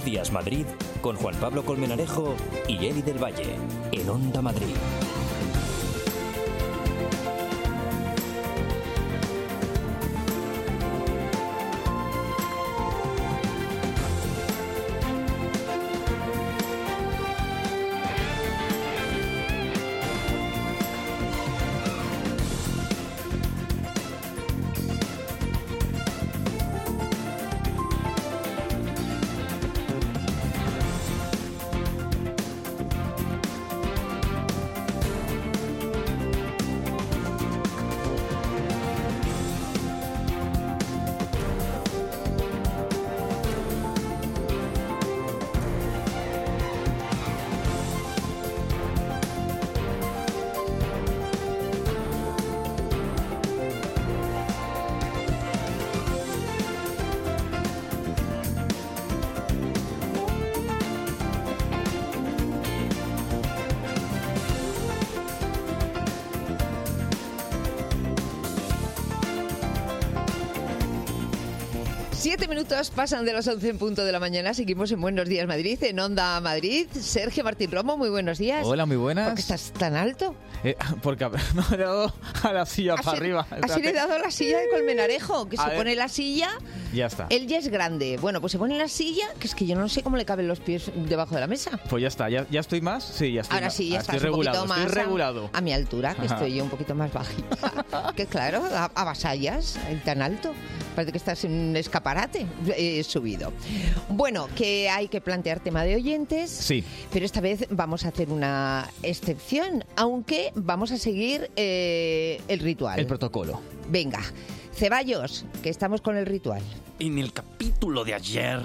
Días Madrid con Juan Pablo Colmenarejo y Eli del Valle en Onda Madrid. Minutos pasan de las 11 en punto de la mañana. Seguimos en Buenos Días Madrid, en Onda Madrid. Sergio Martín Romo, muy buenos días. Hola, muy buenas. ¿Por qué estás tan alto? Porque me he dado a la silla para arriba. Así le he dado a la silla de Colmenarejo, que se pone la silla. Ya está. Él ya es grande. Bueno, pues se pone la silla, que es que yo no sé cómo le caben los pies debajo de la mesa. Pues ya está, ya estoy más. Sí, ya estoy. Ahora más. sí, ya estás estoy regulado, un poquito más estoy regulado. a mi altura, que estoy yo un poquito más bajita. Que claro, avasallas tan alto. Parece que estás en un escaparate subido. Bueno, que hay que plantear tema de oyentes. Sí. Pero esta vez vamos a hacer una excepción, aunque vamos a seguir el ritual. El protocolo. Venga, Ceballos, que estamos con el ritual. En el capítulo de ayer...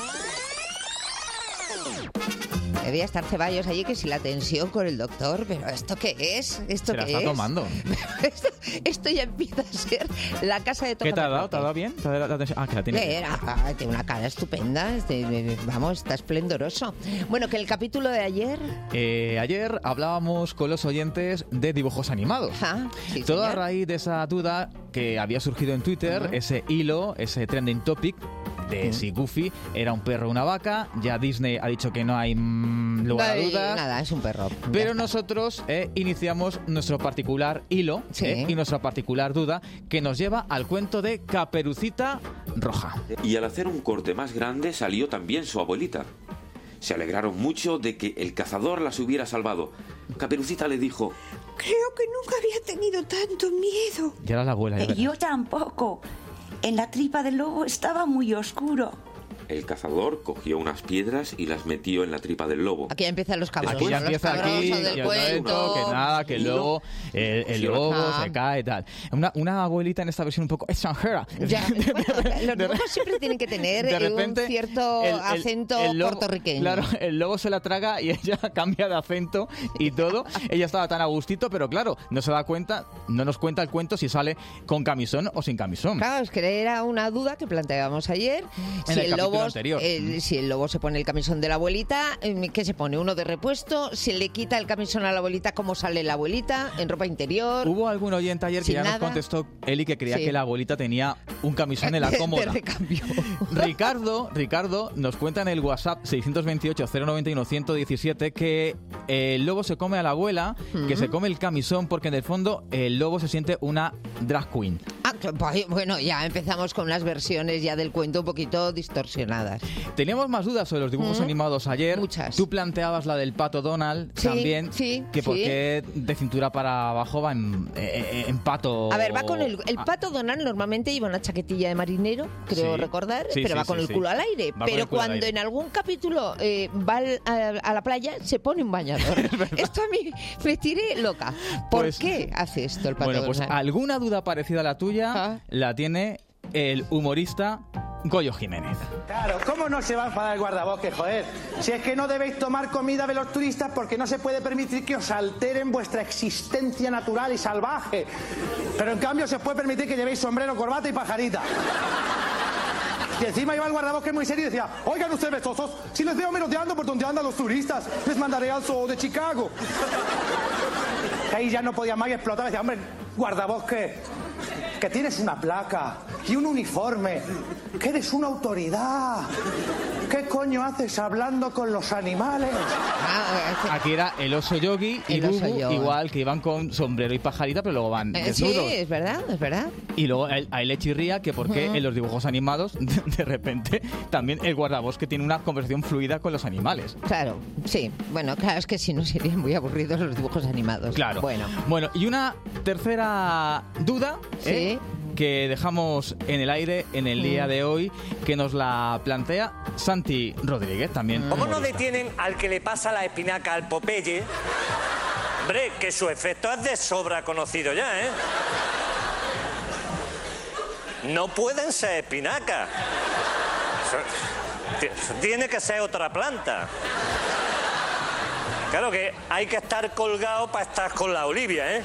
Debía estar Ceballos allí, que si la tensión con el doctor, pero ¿esto qué es? ¿Esto Se la qué está es? tomando. Esto ya empieza a ser la casa de todos. ¿Qué te ha dado? ¿Te ha dado bien? ¿Te ha dado la tensión? Ah, que la tiene. Tiene una cara estupenda. Vamos, está esplendoroso. Bueno, que el capítulo de ayer... Ayer hablábamos con los oyentes de dibujos animados. Ajá, sí, Todo a señor. raíz de esa duda que había surgido en Twitter, ese hilo, ese trending topic de si Goofy era un perro o una vaca. Ya Disney ha dicho que no hay lugar a dudas. Nada, es un perro. Pero nosotros iniciamos nuestro particular hilo y nuestra particular duda, que nos lleva al cuento de Caperucita Roja. Y al hacer un corte más grande salió también su abuelita. Se alegraron mucho de que el cazador las hubiera salvado. Caperucita le dijo: creo que nunca había tenido tanto miedo. Ya era la abuela. ya Yo tampoco. En la tripa del lobo estaba muy oscuro. El cazador cogió unas piedras y las metió en la tripa del lobo. Aquí ya empiezan los cabrosos. Aquí ya los empieza cabrosos aquí, del ya cuento. que nada, que el lobo se cae y tal. Una abuelita en esta versión un poco extranjera. Ya, bueno, los dibujos siempre tienen que tener de repente, un cierto acento el lobo, puertorriqueño. Claro, el lobo se la traga y ella cambia de acento y todo. Ella estaba tan a gustito, pero claro, no se da cuenta, no nos cuenta el cuento si sale con camisón o sin camisón. Claro, es que era una duda que planteábamos ayer. En el capítulo anterior. Si el lobo se pone el camisón de la abuelita, ¿qué se pone? ¿Uno de repuesto? ¿Se le quita el camisón a la abuelita? ¿Cómo sale la abuelita? ¿En ropa interior? Hubo algún oyente ayer que Sin ya nada. nos contestó, Eli, que creía Sí. que la abuelita tenía un camisón en la cómoda. De recambio. Ricardo nos cuenta en el WhatsApp 628-091-117 que el lobo se come a la abuela, que se come el camisón porque en el fondo el lobo se siente una drag queen. Bueno, ya empezamos con unas versiones ya del cuento un poquito distorsionadas. Teníamos más dudas sobre los dibujos animados ayer. Muchas. Tú planteabas la del Pato Donald Sí, también. sí, que por sí. qué de cintura para abajo va en pato. A ver, va con el Pato Donald normalmente lleva una chaquetilla de marinero, creo Sí. recordar, Sí, pero sí, va con sí, el sí. culo al aire. Va con Pero el culo al cuando aire. en algún capítulo va a la playa, se pone un bañador. Esto a mí me tire loca. ¿Por Pues- qué hace esto el Pato Bueno, pues Donald? alguna duda parecida a la tuya Ah. la tiene el humorista Goyo Jiménez. Claro, ¿cómo no se va a enfadar el guardabosques, joder? Si es que no debéis tomar comida de los turistas porque no se puede permitir que os alteren vuestra existencia natural y salvaje. Pero en cambio se os puede permitir que llevéis sombrero, corbata y pajarita. Y encima iba el guardabosques muy serio y decía: oigan ustedes besosos, si les veo merodeando por donde andan los turistas, les mandaré al zoo de Chicago. Que ahí ya no podía más y explotaba y decía: hombre, guardabosques, que tienes una placa y un uniforme, que eres una autoridad. ¿Qué coño haces hablando con los animales? Aquí era el oso yogi y Bubu, igual, que iban con sombrero y pajarita, pero luego van desnudos. Sí, es verdad. Y luego ahí le chirría que por qué en los dibujos animados, de repente, también el guardabosque tiene una conversación fluida con los animales. Claro, sí. Bueno, claro, es que si no serían muy aburridos los dibujos animados. Claro. Bueno, y una tercera duda, sí, que dejamos en el aire en el día de hoy, que nos la plantea Santi Rodríguez, también. ¿Cómo no detienen al que le pasa la espinaca al Popeye? Hombre, que su efecto es de sobra conocido ya, ¿eh? No pueden ser espinacas. Tiene que ser otra planta. Claro que hay que estar colgado para estar con la Olivia, ¿eh?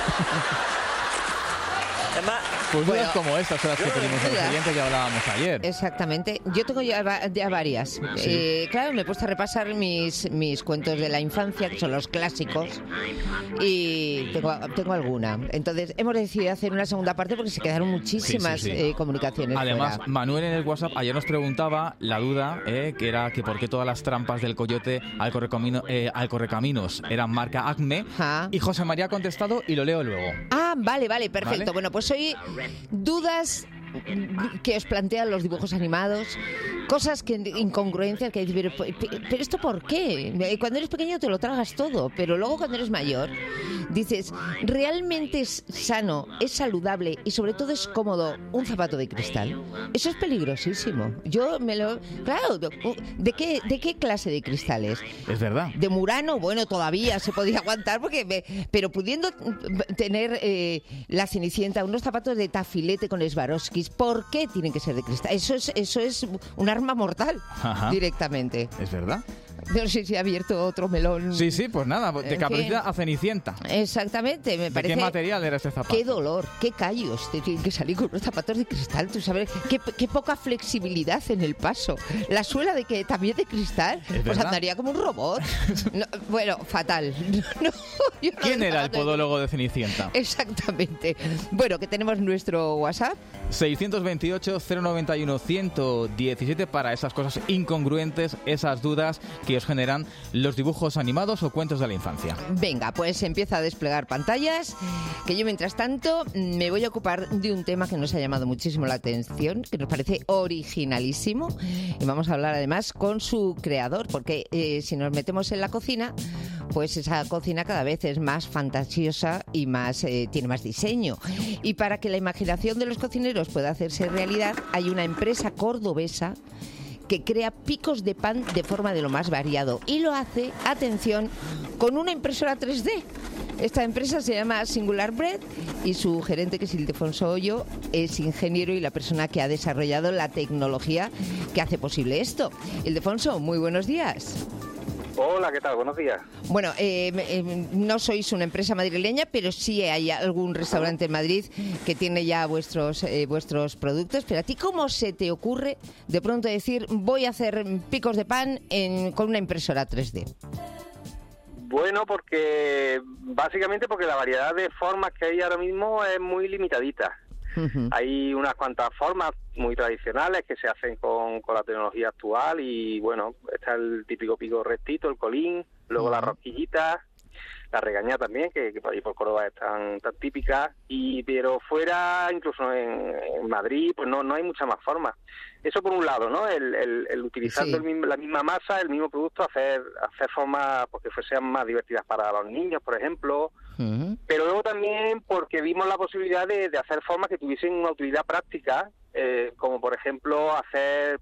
Además, pues dudas como estas son las que tenemos en los oyentes que hablábamos ayer. Exactamente. Yo tengo ya varias. Sí. Claro, me he puesto a repasar mis cuentos de la infancia, que son los clásicos, y tengo alguna. Entonces, hemos decidido hacer una segunda parte porque se quedaron muchísimas comunicaciones. Además, fuera. Manuel en el WhatsApp ayer nos preguntaba la duda, que era que por qué todas las trampas del coyote al correcaminos eran marca Acme. Ajá. Y José María ha contestado y lo leo luego. Vale, perfecto. ¿Vale? Bueno, pues hoy dudas que os plantean los dibujos animados, cosas que incongruencias que dices, pero ¿esto por qué? Cuando eres pequeño te lo tragas todo, pero luego cuando eres mayor dices, ¿realmente es sano, es saludable y sobre todo es cómodo un zapato de cristal? Eso es peligrosísimo. Claro, ¿de qué clase de cristales? Es verdad. De Murano, bueno, todavía se podía aguantar, pero pudiendo tener la Cenicienta unos zapatos de tafilete con Swarovskis, ¿por qué tienen que ser de cristal? Eso es un arma mortal. Ajá. Directamente. Es verdad. No sé si ha abierto otro melón. Sí, pues nada, de Caperucita a Cenicienta. Exactamente, me parece. ¿De qué material era este zapato? Qué dolor, qué callos te tienen que salir con unos zapatos de cristal. Tú sabes, qué poca flexibilidad en el paso. La suela de que también de cristal, pues andaría como un robot. No, bueno, fatal. ¿Quién era el podólogo de Cenicienta? Exactamente. Bueno, que tenemos nuestro WhatsApp. 628-091-117 para esas cosas incongruentes, esas dudas que os generan los dibujos animados o cuentos de la infancia. Venga, pues empieza a desplegar pantallas, que yo mientras tanto me voy a ocupar de un tema que nos ha llamado muchísimo la atención, que nos parece originalísimo, y vamos a hablar además con su creador, porque si nos metemos en la cocina, pues esa cocina cada vez es más fantasiosa y tiene más diseño. Y para que la imaginación de los cocineros pueda hacerse realidad, hay una empresa cordobesa que crea picos de pan de forma de lo más variado. Y lo hace, atención, con una impresora 3D. Esta empresa se llama Singular Bread y su gerente, que es Ildefonso Hoyo, es ingeniero y la persona que ha desarrollado la tecnología que hace posible esto. Ildefonso, muy buenos días. Hola, ¿qué tal? Buenos días. Bueno, no sois una empresa madrileña, pero sí hay algún restaurante en Madrid que tiene ya vuestros productos. Pero ¿a ti cómo se te ocurre de pronto decir voy a hacer picos de pan con una impresora 3D? Bueno, básicamente porque la variedad de formas que hay ahora mismo es muy limitadita. Uh-huh. Hay unas cuantas formas muy tradicionales que se hacen con la tecnología actual y bueno, está el típico pico rectito, el colín, luego las rosquillitas, la regañá también, que por ahí por Córdoba es tan típica, pero fuera, incluso en Madrid, pues no hay muchas más formas. Eso por un lado, ¿no? El utilizando la misma masa, el mismo producto, hacer formas porque sean más divertidas para los niños, por ejemplo. Uh-huh. Pero luego también porque vimos la posibilidad de hacer formas que tuviesen una utilidad práctica, como por ejemplo hacer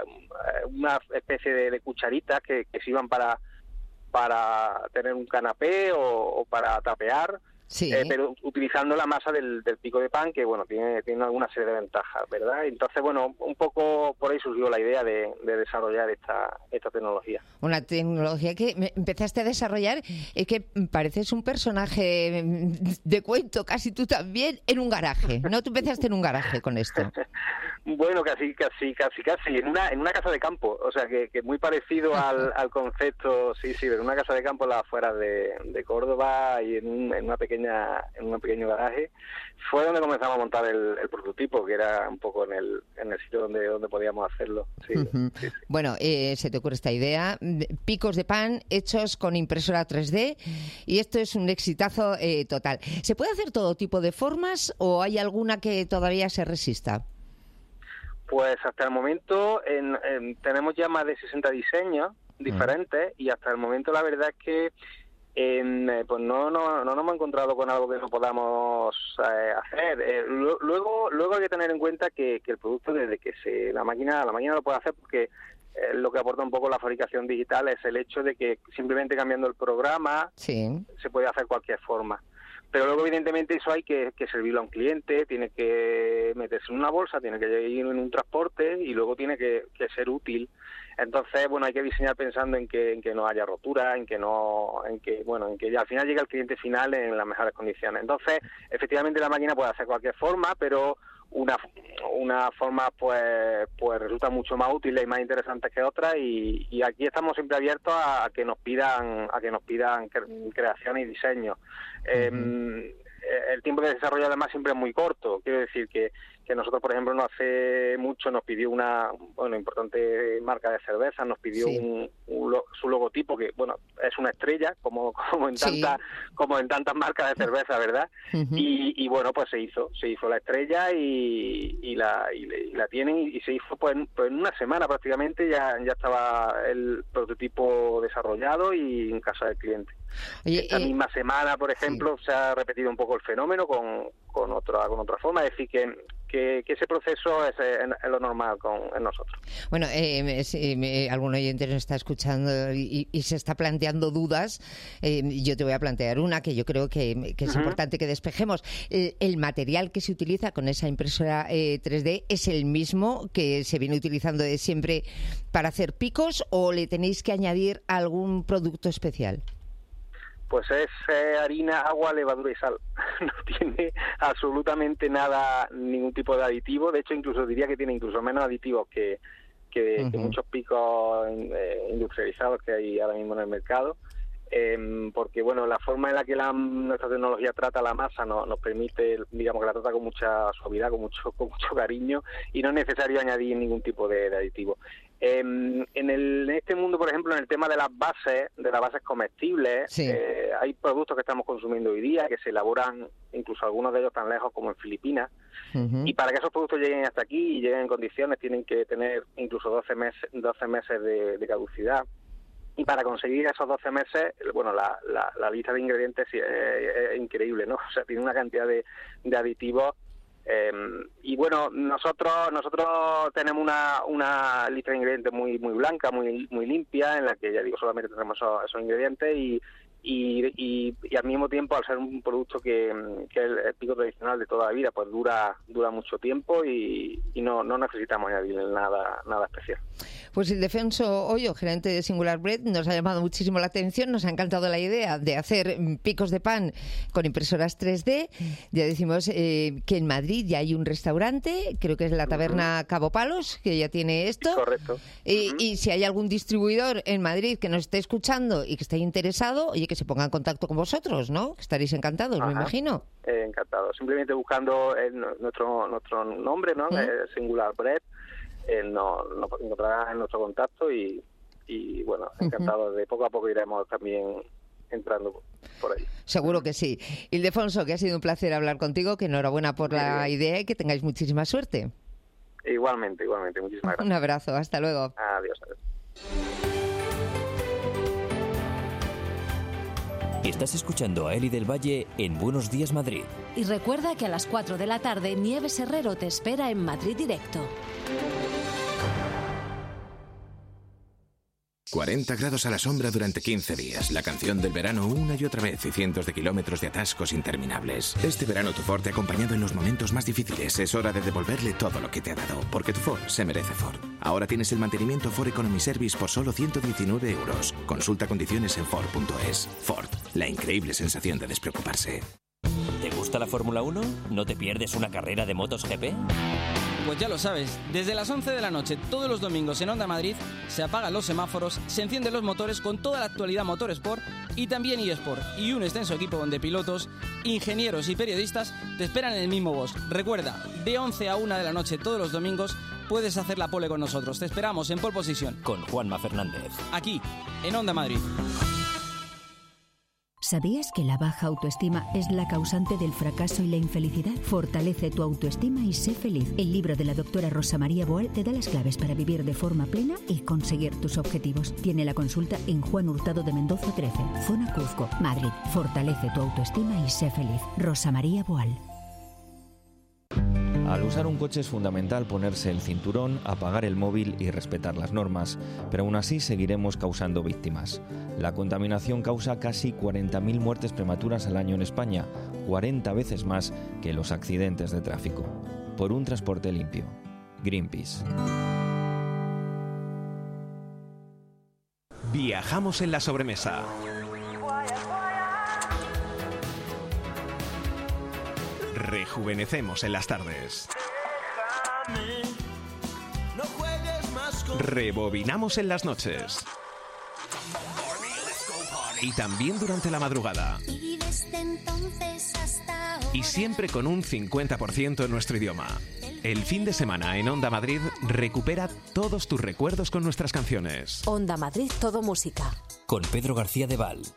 una especie de cucharitas que sirvan para tener un canapé o para tapear. Sí. Pero utilizando la masa del pico de pan, que bueno, tiene alguna serie de ventajas, ¿verdad? Entonces, bueno, un poco por ahí surgió la idea de desarrollar esta tecnología. Una tecnología que empezaste a desarrollar, es que pareces un personaje de cuento, casi tú también, en un garaje, ¿no? Tú empezaste en un garaje con esto. Bueno, casi, en una casa de campo, o sea que muy parecido al concepto, sí, en una casa de campo en las afueras de Córdoba y en un pequeño garaje, fue donde comenzamos a montar el prototipo, que era un poco en el sitio donde podíamos hacerlo. Sí, sí. Bueno, se te ocurre esta idea, picos de pan hechos con impresora 3D, y esto es un exitazo total. ¿Se puede hacer todo tipo de formas o hay alguna que todavía se resista? Pues hasta el momento tenemos ya más de 60 diseños diferentes y hasta el momento la verdad es que pues no nos hemos encontrado con algo que no podamos hacer. Luego hay que tener en cuenta que el producto, desde que la máquina lo puede hacer, porque lo que aporta un poco la fabricación digital es el hecho de que simplemente cambiando el programa se puede hacer cualquier forma. Pero luego, evidentemente, eso hay que servirlo a un cliente, tiene que meterse en una bolsa, tiene que ir en un transporte y luego tiene que ser útil. Entonces, bueno, hay que diseñar pensando en que no haya rotura, en que ya al final llegue al cliente final en las mejores condiciones. Entonces, efectivamente, la máquina puede hacer cualquier forma, pero una forma pues resulta mucho más útil y más interesante que otra, y aquí estamos siempre abiertos a que nos pidan creación y diseño. El tiempo de desarrollo además siempre es muy corto. Quiero decir que nosotros, por ejemplo, no hace mucho nos pidió una importante marca de cerveza, nos pidió su logotipo, que es una estrella, como en tantas marcas de cerveza, ¿verdad? Y bueno, pues se hizo la estrella y la tienen, y se hizo pues en una semana prácticamente ya estaba el prototipo desarrollado y en casa del cliente. Oye, esta misma semana, por ejemplo, se ha repetido un poco el fenómeno con otra forma, es decir que ese proceso es lo normal en nosotros. Bueno, si algún oyente nos está escuchando y se está planteando dudas, yo te voy a plantear una que yo creo que es importante que despejemos. ¿El material que se utiliza con esa impresora 3D es el mismo que se viene utilizando de siempre para hacer picos, o le tenéis que añadir algún producto especial? Pues es harina, agua, levadura y sal. No tiene absolutamente nada, ningún tipo de aditivo. De hecho, incluso diría que tiene incluso menos aditivos que muchos picos industrializados que hay ahora mismo en el mercado. Porque la forma en la que nuestra tecnología trata la masa nos permite, digamos, que la trata con mucha suavidad, con mucho cariño, y no es necesario añadir ningún tipo de aditivo. En este mundo, por ejemplo, en el tema de las bases comestibles, hay productos que estamos consumiendo hoy día que se elaboran, incluso algunos de ellos tan lejos como en Filipinas, y para que esos productos lleguen hasta aquí y lleguen en condiciones tienen que tener incluso 12 meses de caducidad. Y para conseguir esos 12 meses, la lista de ingredientes es increíble, ¿no? O sea, tiene una cantidad de aditivos. Y bueno, nosotros tenemos una lista de ingredientes muy blanca, muy limpia, en la que, ya digo, solamente tenemos esos ingredientes y al mismo tiempo, al ser un producto que el pico tradicional de toda la vida, pues dura mucho tiempo y no necesitamos añadirle nada especial. Pues Ildefonso Hoyo, gerente de Singular Bread, nos ha llamado muchísimo la atención, nos ha encantado la idea de hacer picos de pan con impresoras 3D. Ya decimos que en Madrid ya hay un restaurante, creo que es la taberna Cabo Palos, que ya tiene esto. Correcto. Y si hay algún distribuidor en Madrid que nos esté escuchando y que esté interesado, oye, que se ponga en contacto con vosotros, ¿no? Que estaréis encantados, me imagino. Encantado. Simplemente buscando nuestro nombre, ¿no? Singular Bread. Nos encontrará en nuestro contacto y bueno, encantado. De poco a poco iremos también entrando por ahí. Seguro que sí. Ildefonso, que ha sido un placer hablar contigo, que enhorabuena por la idea y que tengáis muchísima suerte. Igualmente, muchísimas gracias. Un abrazo, hasta luego. Adiós. Estás escuchando a Eli del Valle en Buenos Días Madrid. Y recuerda que a las 4 de la tarde Nieves Herrero te espera en Madrid Directo. 40 grados a la sombra durante 15 días. La canción del verano una y otra vez y cientos de kilómetros de atascos interminables. Este verano tu Ford te ha acompañado en los momentos más difíciles. Es hora de devolverle todo lo que te ha dado, porque tu Ford se merece Ford. Ahora tienes el mantenimiento Ford Economy Service por solo 119 €. Consulta condiciones en Ford.es. Ford, la increíble sensación de despreocuparse. ¿Te gusta la Fórmula 1? ¿No te pierdes una carrera de MotoGP? Pues ya lo sabes, desde las 11 de la noche todos los domingos en Onda Madrid se apagan los semáforos, se encienden los motores con toda la actualidad Motorsport y también eSport, y un extenso equipo de pilotos, ingenieros y periodistas te esperan en el mismo box. Recuerda, de 11 a 1 de la noche todos los domingos puedes hacer la pole con nosotros. Te esperamos en Pole Position con Juanma Fernández, aquí en Onda Madrid. ¿Sabías que la baja autoestima es la causante del fracaso y la infelicidad? Fortalece tu autoestima y sé feliz. El libro de la doctora Rosa María Boal te da las claves para vivir de forma plena y conseguir tus objetivos. Tiene la consulta en Juan Hurtado de Mendoza 13, Zona Cuzco, Madrid. Fortalece tu autoestima y sé feliz. Rosa María Boal. Al usar un coche es fundamental ponerse el cinturón, apagar el móvil y respetar las normas, pero aún así seguiremos causando víctimas. La contaminación causa casi 40.000 muertes prematuras al año en España, 40 veces más que los accidentes de tráfico. Por un transporte limpio. Greenpeace. Viajamos en la sobremesa. Rejuvenecemos en las tardes. Rebobinamos en las noches. Y también durante la madrugada. Y siempre con un 50% en nuestro idioma. El fin de semana en Onda Madrid recupera todos tus recuerdos con nuestras canciones. Onda Madrid, todo música. Con Pedro García de Val.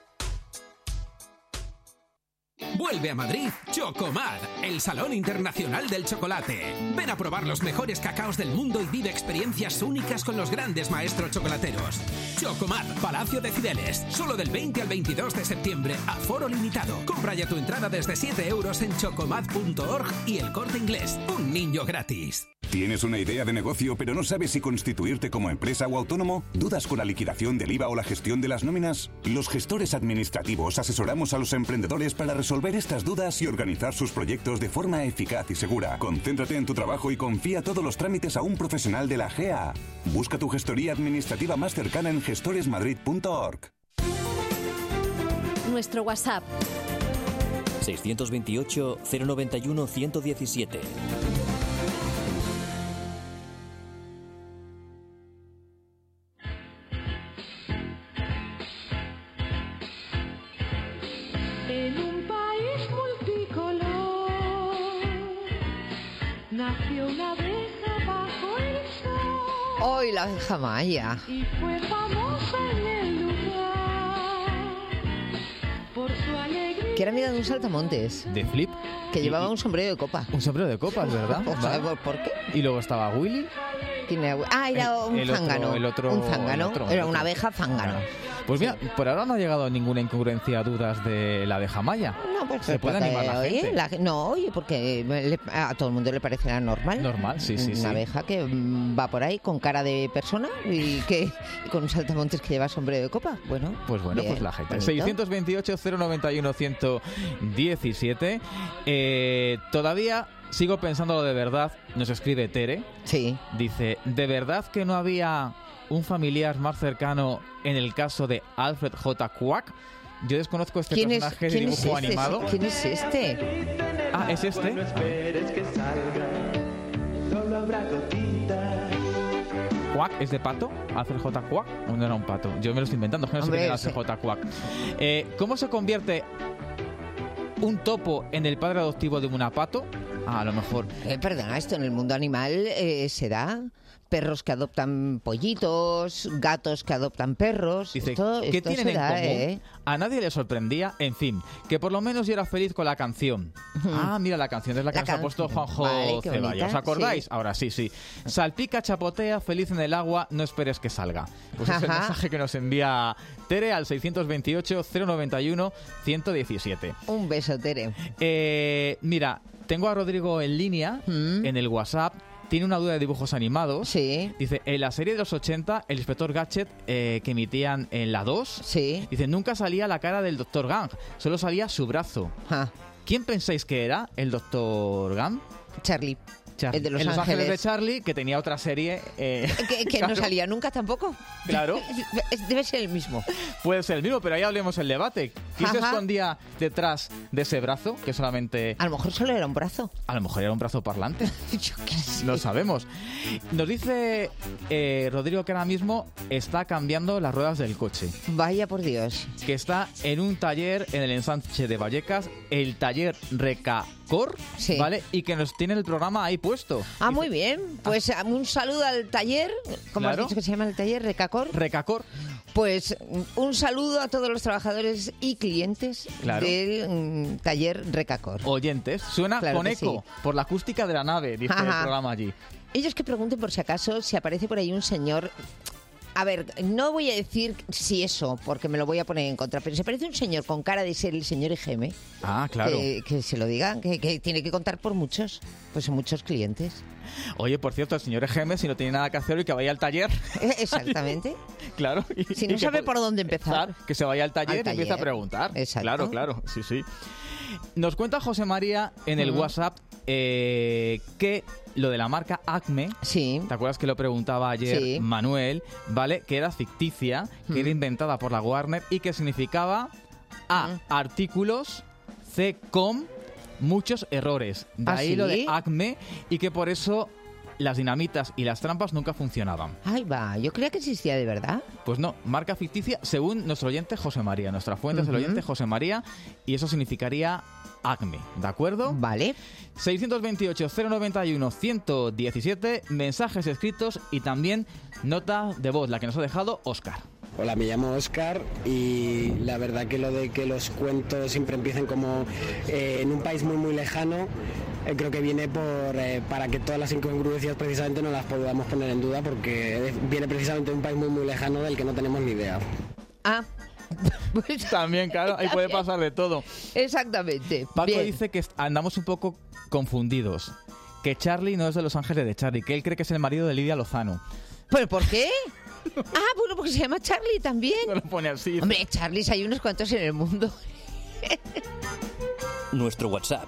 Vuelve a Madrid Chocomad, el Salón Internacional del Chocolate. Ven a probar los mejores cacaos del mundo y vive experiencias únicas con los grandes maestros chocolateros. Chocomad, Palacio de Cibeles, solo del 20 al 22 de septiembre, aforo limitado. Compra ya tu entrada desde 7 euros en chocomad.org y El Corte Inglés. Un niño gratis. ¿Tienes una idea de negocio pero no sabes si constituirte como empresa o autónomo? ¿Dudas con la liquidación del IVA o la gestión de las nóminas? Los gestores administrativos asesoramos a los emprendedores para resolver estas dudas y organizar sus proyectos de forma eficaz y segura. Concéntrate en tu trabajo y confía todos los trámites a un profesional de la GEA. Busca tu gestoría administrativa más cercana en gestoresmadrid.org. Nuestro WhatsApp 628 091 117. Hoy la abeja maya. Y fue famosa en el lugar por su alegría. Que era amiga de un saltamontes. De Flip. Que llevaba un sombrero de copa. Un sombrero de copa, es verdad. ¿Por qué? Y luego estaba Willy. Era un zángano. Un zángano. Era una abeja zángano. Pues mira, por ahora no ha llegado ninguna incongruencia a dudas de la abeja maya. No, pues se puede animar la gente. No, oye, porque a todo el mundo le parecerá normal. Normal, sí. Una abeja que va por ahí con cara de persona y con un saltamontes que lleva sombrero de copa. Bueno, pues la gente. Bonito. 628 091 117. Todavía sigo pensando lo de verdad. Nos escribe Tere. Sí. Dice, ¿de verdad que no había un familiar más cercano en el caso de Alfred J. Quack? Yo desconozco este personaje de dibujo animado. ¿Quién es este? Ah, ¿es este? ¿Quack es de pato? ¿Alfred J. Quack? ¿O no era un pato? Yo me lo estoy inventando. No sé quién era Alfred J. Quack. ¿Cómo se convierte un topo en el padre adoptivo de un pato? A lo mejor. Perdona, esto en el mundo animal se da. Perros que adoptan pollitos, gatos que adoptan perros. Dice, esto ¿qué tienen se da, en común? A nadie le sorprendía, en fin, que por lo menos yo era feliz con la canción. Mira, la canción es la que nos ha puesto Juanjo Ceballa. ¿Os acordáis? Sí. Ahora sí. Salpica, chapotea, feliz en el agua, no esperes que salga. Pues es el mensaje que nos envía Tere al 628 091 117. Un beso, Tere. Mira, tengo a Rodrigo en línea, en el WhatsApp. Tiene una duda de dibujos animados. Sí. Dice, en la serie de los 80, el Inspector Gadget que emitían en la 2, sí. Dice, nunca salía la cara del Dr. Gang, solo salía su brazo. ¿Quién pensáis que era el Dr. Gang? Charlie. El de Los Ángeles de Charlie, que tenía otra serie... que claro. No salía nunca tampoco. Claro. Debe ser el mismo. Puede ser el mismo, pero ahí hablemos el debate. ¿Quién se escondía detrás de ese brazo? Que solamente... A lo mejor solo era un brazo. A lo mejor era un brazo parlante. Yo qué sé. No sabemos. Nos dice Rodrigo que ahora mismo está cambiando las ruedas del coche. Vaya por Dios. Que está en un taller en el ensanche de Vallecas, el taller Recacor, sí. ¿vale? Y que nos tiene el programa ahí puesto. Ah, muy bien. Pues un saludo al taller. ¿Cómo claro. has dicho que se llama el taller? ¿Recacor? Recacor. Pues un saludo a todos los trabajadores y clientes claro. del taller Recacor. Oyentes. Suena claro con eco sí. por la acústica de la nave, dice el programa allí. Ellos que pregunten por si acaso si aparece por ahí un señor... A ver, no voy a decir si eso, porque me lo voy a poner en contra, pero si aparece un señor con cara de ser el señor EGM, claro. que se lo digan, que tiene que contar por muchos, pues son muchos clientes. Oye, por cierto, el señor EGM, si no tiene nada que hacer, y que vaya al taller. Exactamente. Claro. Si no sabe por dónde empezar. Que se vaya al taller y empiece a preguntar. Exacto. Claro, sí, sí. Nos cuenta José María en el WhatsApp que lo de la marca Acme, sí. ¿te acuerdas que lo preguntaba ayer sí. Manuel? ¿Vale? Que era ficticia, que era inventada por la Warner y que significaba A, artículos, C, muchos errores. De ahí ¿sí? lo de Acme y que por eso las dinamitas y las trampas nunca funcionaban. Ay, va, yo creía que existía de verdad. Pues no, marca ficticia según nuestro oyente José María. Nuestra fuente es el oyente José María y eso significaría Acme, ¿de acuerdo? Vale. 628-091-117, mensajes escritos y también nota de voz, la que nos ha dejado Óscar. Hola, me llamo Óscar y la verdad que lo de que los cuentos siempre empiecen como en un país muy muy lejano, creo que viene para que todas las incongruencias precisamente no las podamos poner en duda porque viene precisamente de un país muy muy lejano del que no tenemos ni idea. Ah. Pues también, claro, ahí puede pasar de todo. Exactamente. Paco Bien. dice que andamos un poco confundidos, que Charlie no es de Los Ángeles de Charlie, que él cree que es el marido de Lidia Lozano. ¿Pero por qué? Bueno, porque se llama Charlie también. No lo pone así. Hombre, Charlies hay unos cuantos en el mundo. Nuestro WhatsApp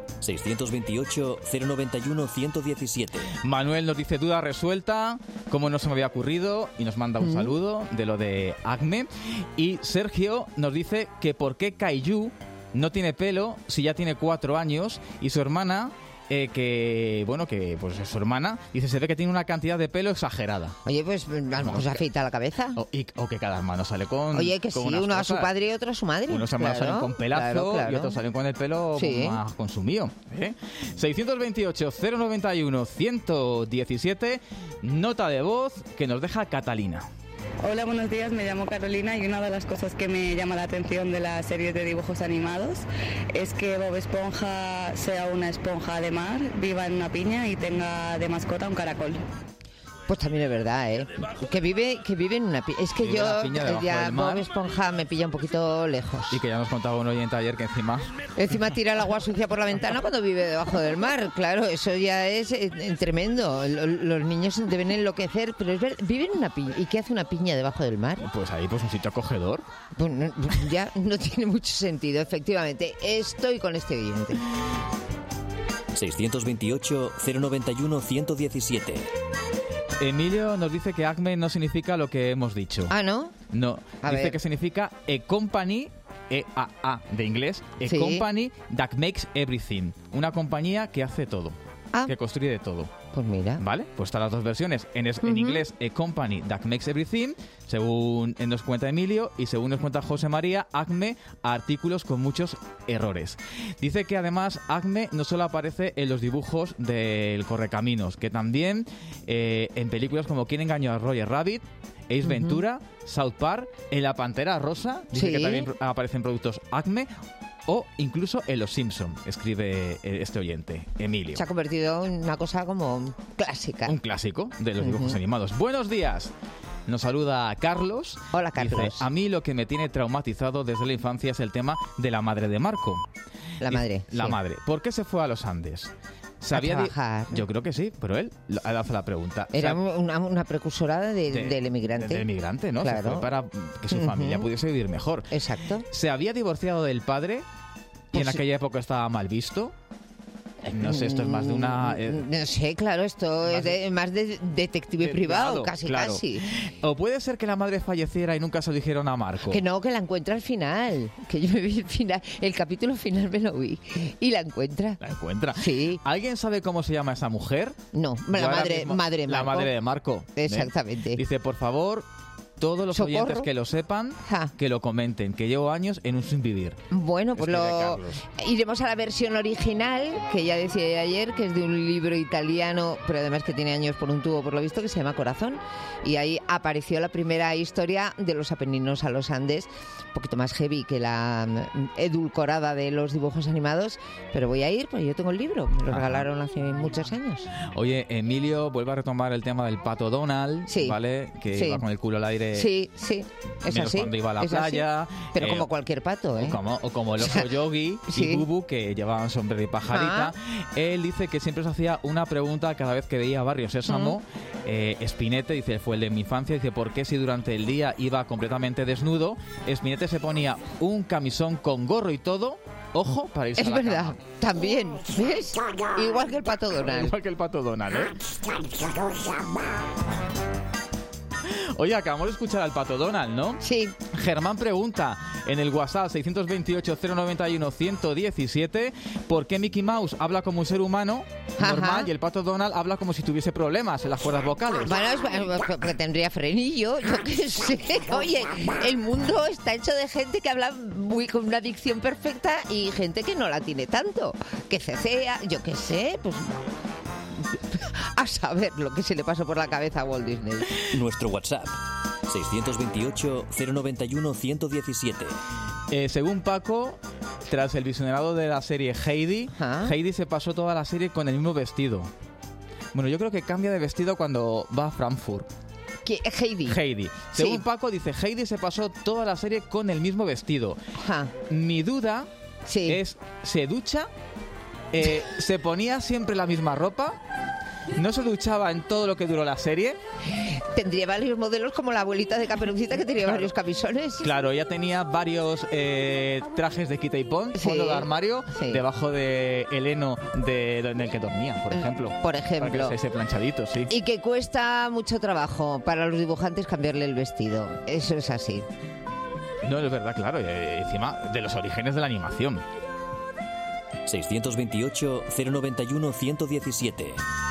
628-091-117. Manuel nos dice duda resuelta, como no se me había ocurrido, y nos manda un saludo de lo de Acme. Y Sergio nos dice que por qué Kaiju no tiene pelo si ya tiene 4 años y su hermana... que pues es su hermana, dice, se ve que tiene una cantidad de pelo exagerada. Oye, pues a lo mejor se afeita la cabeza. O que cada hermano sale con... Oye, que con sí, uno a su cosas. padre y otro a su madre. Unos hermanos salen con pelazo y otros salen con el pelo más consumido. 628-091-117, nota de voz que nos deja Catalina. Hola, buenos días, me llamo Carolina y una de las cosas que me llama la atención de las series de dibujos animados es que Bob Esponja sea una esponja de mar, viva en una piña y tenga de mascota un caracol. Pues también es verdad, ¿eh? Que vive en una piña. Es que vive yo, ya Bob Esponja me pilla un poquito lejos. Y que ya nos contaba un oyente ayer que Encima tira el agua sucia por la ventana cuando vive debajo del mar. Claro, eso ya es tremendo. Los niños deben enloquecer, pero es verdad, vive en una piña. ¿Y qué hace una piña debajo del mar? Pues ahí, pues un sitio acogedor. Pues ya no tiene mucho sentido, efectivamente. Estoy con este oyente. 628-091-117. Emilio nos dice que Acme no significa lo que hemos dicho. ¿Ah, no? No, dice ver. que significa a company, E-A-A de inglés, a Sí. company that makes everything. Una compañía que hace todo, que construye de todo. Pues mira. ¿Vale? Pues están las dos versiones. En inglés, a company that makes everything, según nos cuenta Emilio, y según nos cuenta José María, Acme, artículos con muchos errores. Dice que además Acme no solo aparece en los dibujos del Correcaminos, que también en películas como ¿Quién engañó a Roger Rabbit?, Ace Ventura, South Park, en La Pantera Rosa, dice que también aparecen productos Acme, o incluso en Los Simpson, escribe este oyente, Emilio. Se ha convertido en una cosa como clásica. Un clásico de los dibujos animados. Buenos días. Nos saluda Carlos. Hola, Carlos. Dice, a mí lo que me tiene traumatizado desde la infancia es el tema de la madre de Marco. La madre. La madre. ¿Por qué se fue a los Andes? trabajar. Yo creo que sí, pero él hace la pregunta. Era una precursora del emigrante. Del emigrante, ¿no? Claro. Se fue para que su familia pudiese vivir mejor. Exacto. Se había divorciado del padre y en aquella época estaba mal visto. No sé, esto es más de una... No sé, claro, esto es más de detective privado, casi. O puede ser que la madre falleciera y nunca se lo dijeron a Marco. Que no, que la encuentra al final. Que yo me vi el final, el capítulo final me lo vi. Y la encuentra. ¿La encuentra? Sí. ¿Alguien sabe cómo se llama esa mujer? No, la madre Marco. La madre de Marco. Exactamente. Dice, por favor... Todos los oyentes que lo sepan, que lo comenten, que llevo años en un sin vivir. Bueno, pues iremos a la versión original, que ya decía ayer, que es de un libro italiano, pero además que tiene años por un tubo, por lo visto, que se llama Corazón. Y ahí apareció la primera historia de los Apeninos a los Andes, un poquito más heavy que la edulcorada de los dibujos animados, pero voy a ir, pues yo tengo el libro, me lo regalaron hace muchos años. Oye, Emilio vuelve a retomar el tema del pato Donald, ¿vale? Que iba con el culo al aire. Sí, es así. Cuando iba a la playa. Pero como cualquier pato, ¿eh? O como el oso Yogi y Bubu, que llevaban sombrero y pajarita. Él dice que siempre se hacía una pregunta cada vez que veía Barrio Sésamo. Spinette, dice, fue el de mi infancia, dice, ¿por qué si durante el día iba completamente desnudo, Spinette se ponía un camisón con gorro y todo, ojo, para irse a la verdad, cama? También, ¿ves? Igual que el pato Donald. Igual que el pato Donald, ¿eh? Oye, acabamos de escuchar al pato Donald, ¿no? Sí. Germán pregunta en el WhatsApp 628-091-117 ¿por qué Mickey Mouse habla como un ser humano normal y el pato Donald habla como si tuviese problemas en las cuerdas vocales? Bueno, porque tendría frenillo, yo qué sé. Oye, el mundo está hecho de gente que habla con una dicción perfecta y gente que no la tiene tanto, que cecea, yo qué sé, pues... a saber lo que se le pasó por la cabeza a Walt Disney. Nuestro WhatsApp 628-091-117. Según Paco, tras el visionado de la serie Heidi, Heidi se pasó toda la serie con el mismo vestido. Bueno, yo creo que cambia de vestido cuando va a Frankfurt. ¿Qué? Heidi. Según Paco, dice, Heidi se pasó toda la serie con el mismo vestido. Mi duda es, ¿se ducha? ¿Se ponía siempre la misma ropa? ¿No se duchaba en todo lo que duró la serie? Tendría varios modelos, como la abuelita de Caperucita, que tenía varios camisones. Claro, ella tenía varios trajes de quita y pon, fondo de armario, debajo de el heno en el que dormía, por ejemplo. Por ejemplo. Para que ese planchadito, sí. Y que cuesta mucho trabajo para los dibujantes cambiarle el vestido. Eso es así. No, es verdad, claro. Encima de los orígenes de la animación. 628-091-117.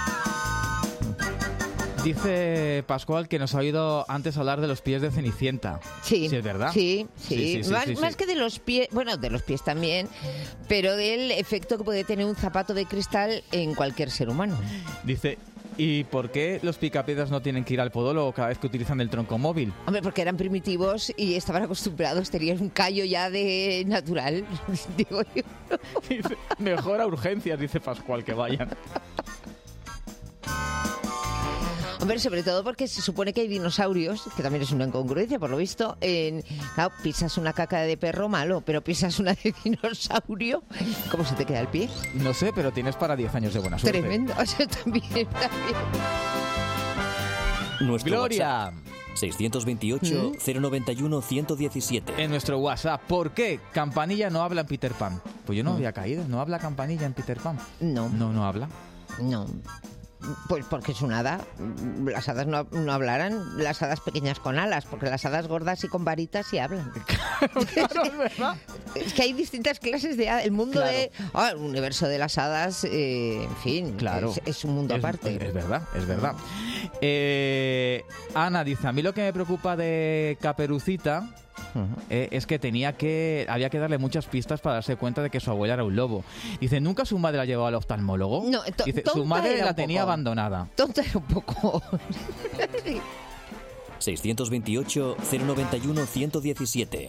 Dice Pascual que nos ha oído antes hablar de los pies de Cenicienta. Sí. ¿Sí es verdad? Sí. Más que de los pies, bueno, de los pies también, pero del efecto que puede tener un zapato de cristal en cualquier ser humano. Dice... ¿Y por qué los picapiedras no tienen que ir al podólogo cada vez que utilizan el tronco móvil? Hombre, porque eran primitivos y estaban acostumbrados, tenían un callo ya de natural, digo yo. Dice, mejor a urgencias, dice Pascual, que vayan. Hombre, sobre todo porque se supone que hay dinosaurios, que también es una incongruencia, por lo visto. Claro, pisas una caca de perro, malo, pero pisas una de dinosaurio, ¿cómo se te queda el pie? No sé, pero tienes para 10 años de buena suerte. Tremendo, o sea, también. Nuestro Gloria. WhatsApp 628-091-117. En nuestro WhatsApp, ¿por qué Campanilla no habla en Peter Pan? Pues yo no había caído, ¿no habla Campanilla en Peter Pan? No. No habla. No. Pues porque es un hada. Las hadas no hablarán, las hadas pequeñas con alas, porque las hadas gordas y con varitas sí hablan. Claro, es verdad. Es que hay distintas clases de hadas. El mundo el universo de las hadas, en fin, claro, es un mundo aparte. Es verdad. Ana dice, a mí lo que me preocupa de Caperucita... es que había que darle muchas pistas para darse cuenta de que su abuela era un lobo. Dice, ¿nunca su madre la llevó al oftalmólogo? No, dice, su madre la tenía abandonada. Tonta era un poco. 628-091-117.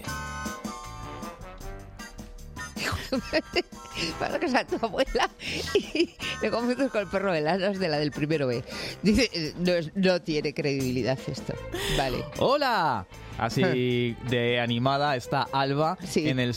Para casa a tu abuela y le confundes con el perro de lanas de la del primero B. Dice, no tiene credibilidad esto. Vale. ¡Hola! Así de animada está Alba en el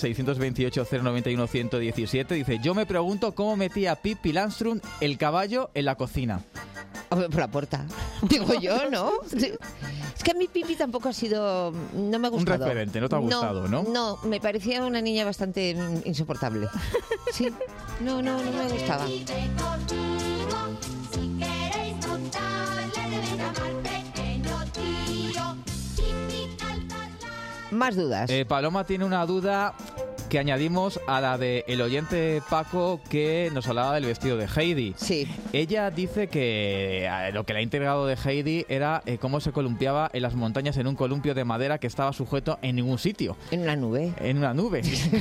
628-091-117. Dice, yo me pregunto cómo metía Pippi Landström el caballo en la cocina. Por la puerta. Digo yo, ¿no? Es que a mí Pipi tampoco ha sido... No me ha gustado. Un referente, no te ha gustado, ¿no? No, me parecía una niña bastante insoportable. Sí, no me gustaba. Más dudas. Paloma tiene una duda que añadimos a la de el oyente Paco, que nos hablaba del vestido de Heidi. Sí. Ella dice que lo que le ha integrado de Heidi era cómo se columpiaba en las montañas en un columpio de madera que estaba sujeto en ningún sitio. En una nube. En una nube.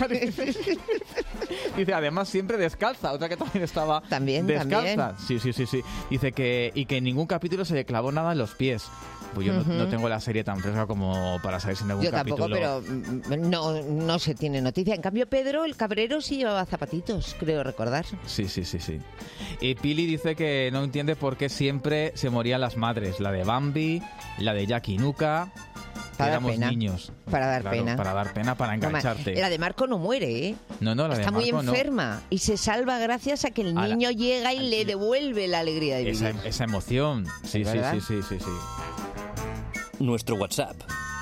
Dice, además siempre descalza, otra que también estaba descalza. Sí. Dice que en ningún capítulo se le clavó nada en los pies. Pues yo no tengo la serie tan fresca como para saber si en algún capítulo... Yo tampoco, pero no se tiene noticia. En cambio, Pedro, el cabrero, sí llevaba zapatitos, creo recordar. Sí. Y Pili dice que no entiende por qué siempre se morían las madres. La de Bambi, la de Jackie Nuka... Para éramos dar pena. Niños. Para dar pena. Para dar pena, para engancharte. La de Marco no muere, ¿eh? No, la Está de Marco muy enferma y se salva gracias a que el niño llega y le devuelve la alegría de vivir. Esa emoción. Sí. Nuestro WhatsApp,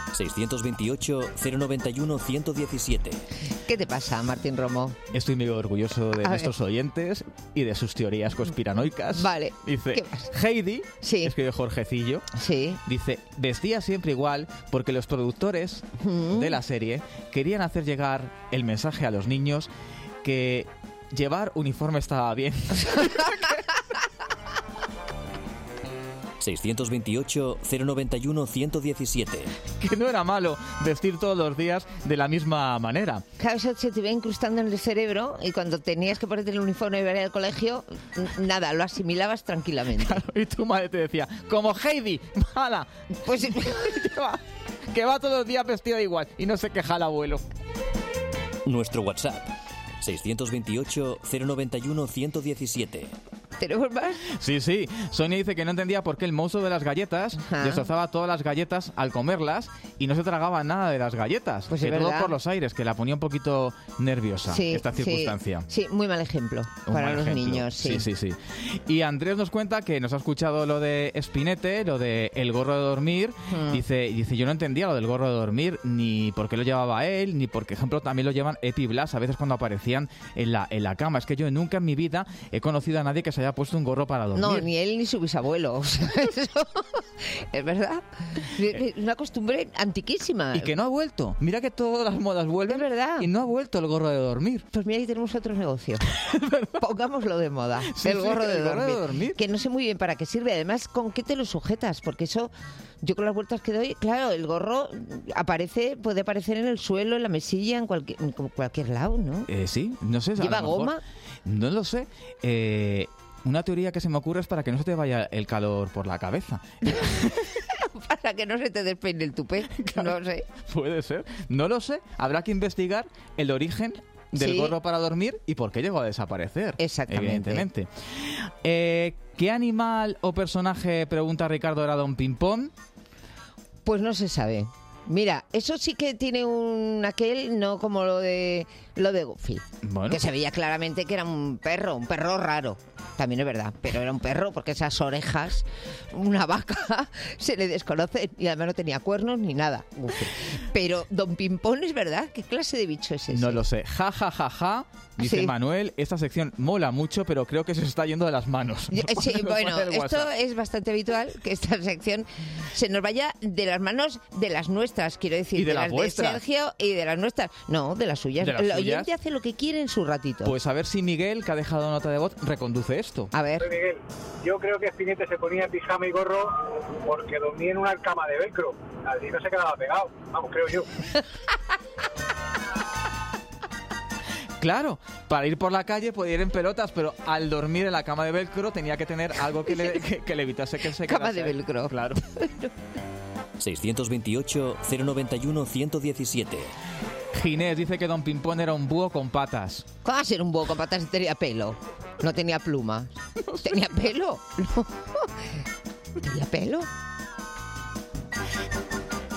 628-091-117. ¿Qué te pasa, Martín Romo? Estoy muy orgulloso de nuestros oyentes y de sus teorías conspiranoicas. Vale. Dice, Heidi, escribe Jorgecillo, dice, vestía siempre igual porque los productores de la serie querían hacer llegar el mensaje a los niños que llevar uniforme estaba bien. 628-091-117. Que no era malo vestir todos los días de la misma manera. Claro, eso se te iba incrustando en el cerebro y cuando tenías que ponerte el uniforme y ir al colegio, nada, lo asimilabas tranquilamente. Claro, y tu madre te decía, como Heidi, mala. Pues que va todos los días vestido igual y no se queja el abuelo. Nuestro WhatsApp, 628-091-117. ¿Tenemos más? Sí. Sonia dice que no entendía por qué el monstruo de las galletas destrozaba todas las galletas al comerlas y no se tragaba nada de las galletas. Pues que es todo verdad. por los aires, que la ponía un poquito nerviosa esta circunstancia. Sí, muy mal ejemplo para los niños. Sí. Y Andrés nos cuenta que nos ha escuchado lo de Espinete, lo de el gorro de dormir. Dice, yo no entendía lo del gorro de dormir, ni por qué lo llevaba él, ni por qué, ejemplo, también lo llevan Epi y Blas a veces cuando aparecían en la cama. Es que yo nunca en mi vida he conocido a nadie que se haya puesto un gorro para dormir. No, ni él ni su bisabuelo. O sea, eso es verdad. Es una costumbre antiquísima. Y que no ha vuelto. Mira que todas las modas vuelven. Es verdad. Y no ha vuelto el gorro de dormir. Pues mira, ahí tenemos otro negocio. Pongámoslo de moda. El gorro de dormir. Que no sé muy bien para qué sirve. Además, ¿con qué te lo sujetas? Porque eso, yo con las vueltas que doy, claro, el gorro puede aparecer en el suelo, en la mesilla, en cualquier lado, ¿no? Sí, no sé. ¿Lleva goma? No lo sé. Una teoría que se me ocurre es para que no se te vaya el calor por la cabeza. Para que no se te despeine el tupé. Claro, no sé. Puede ser. No lo sé. Habrá que investigar el origen del gorro para dormir y por qué llegó a desaparecer. Exactamente. Evidentemente. ¿Qué animal o personaje, pregunta Ricardo, era Don Pimpón? Pues no se sabe. Mira, eso sí que tiene un aquel, no como lo de Goofy. Bueno, que se veía claramente que era un perro raro. También es verdad, pero era un perro porque esas orejas, una vaca, se le desconocen y además no tenía cuernos ni nada. Goofy. Pero Don Pimpón es verdad, ¿qué clase de bicho es ese? No lo sé. Ja, ja, ja, ja. Dice Manuel, esta sección mola mucho, pero creo que se está yendo de las manos. Sí, bueno, esto es bastante habitual, que esta sección se nos vaya de las manos de las nuestras, quiero decir, y de las de Sergio y de las nuestras. No, de las suyas. El oyente hace lo que quiere en su ratito. Pues a ver si Miguel, que ha dejado nota de voz, reconduce esto. A ver. Soy Miguel. Yo creo que Espinete se ponía pijama y gorro porque dormía en una cama de velcro. Así no se quedaba pegado. Vamos, creo yo. Claro, para ir por la calle podía ir en pelotas, pero al dormir en la cama de velcro tenía que tener algo que le evitase que se quedase. Cama de velcro. Claro. 628-091-117. Ginés dice que Don Pimpón era un búho con patas. ¿Cómo va a ser un búho con patas si tenía pelo? No tenía plumas. No sé. ¿Tenía pelo? No. ¿Tenía pelo?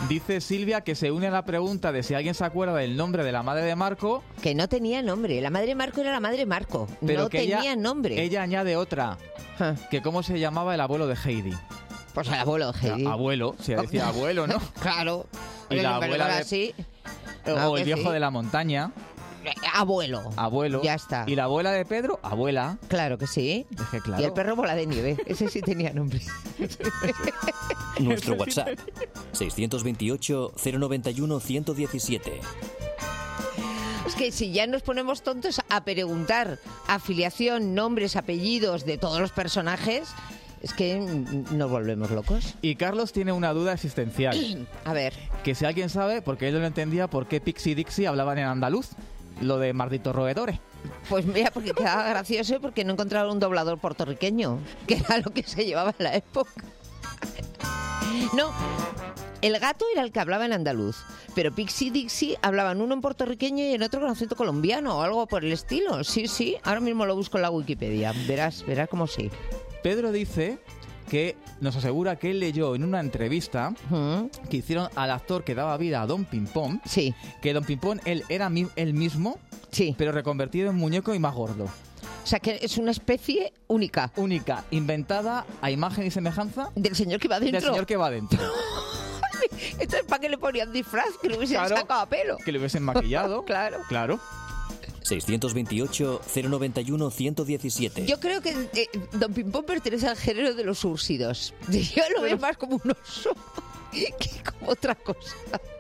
Dice Silvia que se une a la pregunta de si alguien se acuerda del nombre de la madre de Marco. Que no tenía nombre. La madre de Marco era la madre de Marco. Pero no que tenía nombre. Ella añade otra. Que cómo se llamaba el abuelo de Heidi. Pues el abuelo de Heidi. Abuelo, se decía abuelo, ¿no? Claro. Y la abuela de... así. O el viejo de la montaña. Abuelo. Ya está. Y la abuela de Pedro, abuela. Claro que sí. Es que claro. Y el perro Bola de Nieve. Ese sí tenía nombre. Nuestro WhatsApp. 628 091 117. Es que si ya nos ponemos tontos a preguntar afiliación, nombres, apellidos de todos los personajes, es que nos volvemos locos. Y Carlos tiene una duda existencial. A ver. Que si alguien sabe, porque él no entendía por qué Pixie y Dixie hablaban en andaluz. Lo de malditos roedores. Pues mira, porque quedaba gracioso porque no encontraron un doblador puertorriqueño, que era lo que se llevaba en la época. No, el gato era el que hablaba en andaluz, pero Pixie y Dixie hablaban uno en puertorriqueño y en otro con acento colombiano o algo por el estilo. Sí, ahora mismo lo busco en la Wikipedia. Verás cómo sí. Pedro dice que nos asegura que él leyó en una entrevista que hicieron al actor que daba vida a Don Pimpón, que Don Pimpón él era él mismo, pero reconvertido en muñeco y más gordo. O sea, que es una especie única. Única, inventada a imagen y semejanza del señor que va dentro. Del señor que va dentro. Entonces, ¿para qué le ponían disfraz? Que le hubiesen sacado a pelo. Que le hubiesen maquillado. Claro. 628 091 117. Yo creo que Don Pimpón pertenece al género de los úrsidos. Yo lo veo más como un oso que como otra cosa.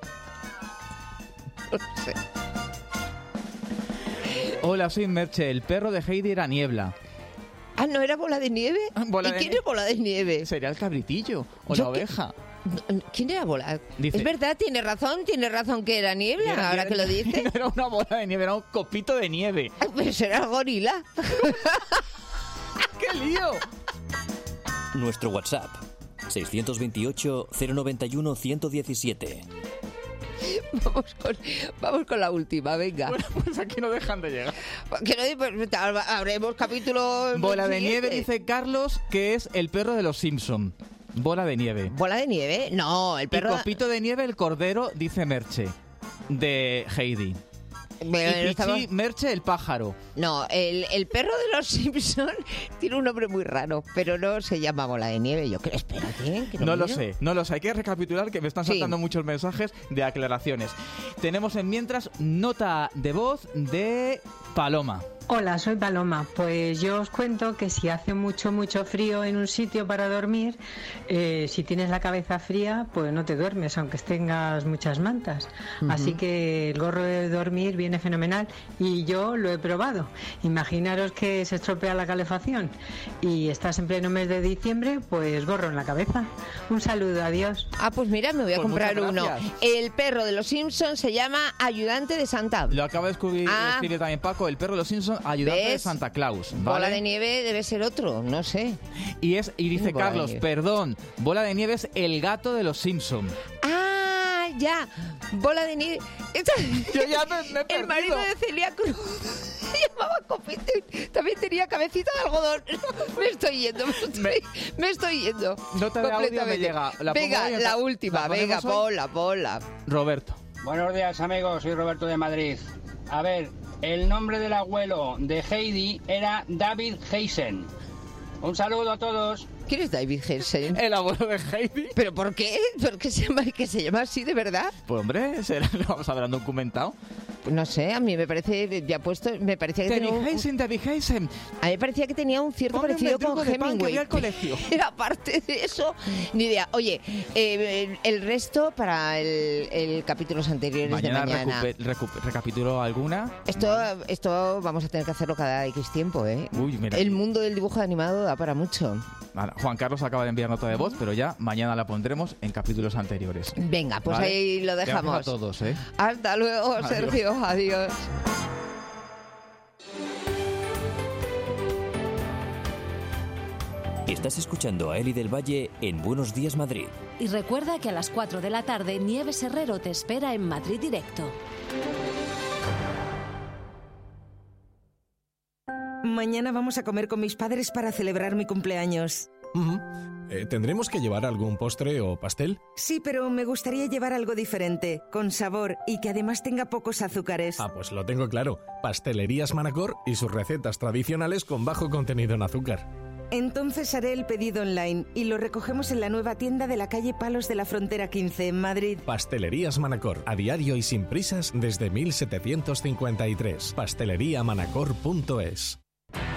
No sé. Hola, soy Merche. El perro de Heidi era Niebla. Ah, ¿no era Bola de Nieve? ¿Quién es Bola de Nieve? Sería el cabritillo o la oveja. ¿Quién era Bola? Dice, es verdad, tiene razón que era Niebla, ahora que lo dice. No era una bola de nieve, era un copito de nieve. Pues era el gorila. ¡Qué lío! Nuestro WhatsApp, 628 091 117. Vamos con la última, venga. Bueno, pues aquí no dejan de llegar. Habremos capítulos... Bola de Nieve, dice Carlos, que es el perro de los Simpson. Bola de Nieve. ¿Bola de Nieve? No, el perro... Y Copito de Nieve, el cordero, dice Merche, de Heidi. Y Pichi, Merche, el pájaro. No, el perro de los Simpson tiene un nombre muy raro, pero no se llama Bola de Nieve. Yo creo, espérate. No lo sé. Hay que recapitular que me están saltando muchos mensajes de aclaraciones. Tenemos en mientras nota de voz de Paloma. Hola, soy Paloma. Pues yo os cuento que si hace mucho frío en un sitio para dormir, si tienes la cabeza fría, pues no te duermes, aunque tengas muchas mantas. Así que el gorro de dormir viene fenomenal y yo lo he probado. Imaginaros que se estropea la calefacción y estás en pleno mes de diciembre, pues gorro en la cabeza. Un saludo, adiós. Ah, pues mira, me voy a comprar uno. El perro de los Simpsons se llama Ayudante de Santa. Lo acaba de escribir también Paco, el perro de los Simpsons, ayudante de Santa Claus. ¿Vale? Bola de Nieve debe ser otro, no sé. Y dice Carlos, perdón, Bola de Nieve es el gato de los Simpson. Ah, ya. Bola de Nieve. Yo ya me he perdido. El marido de Celia Cruz se llamaba Copito. También tenía cabecita de algodón. Me estoy yendo. Nota de audio me llega. Venga, la última. Venga, Pola. Roberto. Buenos días, amigos. Soy Roberto de Madrid. A ver, el nombre del abuelo de Heidi era David Heisen. Un saludo a todos. ¿Quién es David Heisen? El abuelo de Heidi. ¿Pero por qué? ¿Por qué se llama así de verdad? Pues hombre, lo vamos a ver documentado. No sé, a mí me parece, ya puesto, me parecía que David Heisen. A mí me parecía que tenía un cierto parecido con Hemingway. Al colegio. Aparte de eso, ni idea. Oye, el resto para el capítulos anteriores de mañana. ¿Recapitulo alguna? Esto vamos a tener que hacerlo cada X tiempo, ¿eh? Uy, mira. El mundo del dibujo animado da para mucho. Juan Carlos acaba de enviar nota de voz, pero ya mañana la pondremos en capítulos anteriores. Venga, pues ¿vale? Ahí lo dejamos. Gracias a todos, ¿eh? Hasta luego, adiós. Sergio. Adiós. Estás escuchando a Eli del Valle en Buenos Días Madrid. Y recuerda que a las 4 de la tarde Nieves Herrero te espera en Madrid Directo. Mañana vamos a comer con mis padres para celebrar mi cumpleaños. ¿Tendremos que llevar algún postre o pastel? Sí, pero me gustaría llevar algo diferente, con sabor y que además tenga pocos azúcares. Pues lo tengo claro. Pastelerías Manacor y sus recetas tradicionales con bajo contenido en azúcar. Entonces haré el pedido online y lo recogemos en la nueva tienda de la calle Palos de la Frontera 15, en Madrid. Pastelerías Manacor, a diario y sin prisas desde 1753. pasteleriamanacor.es.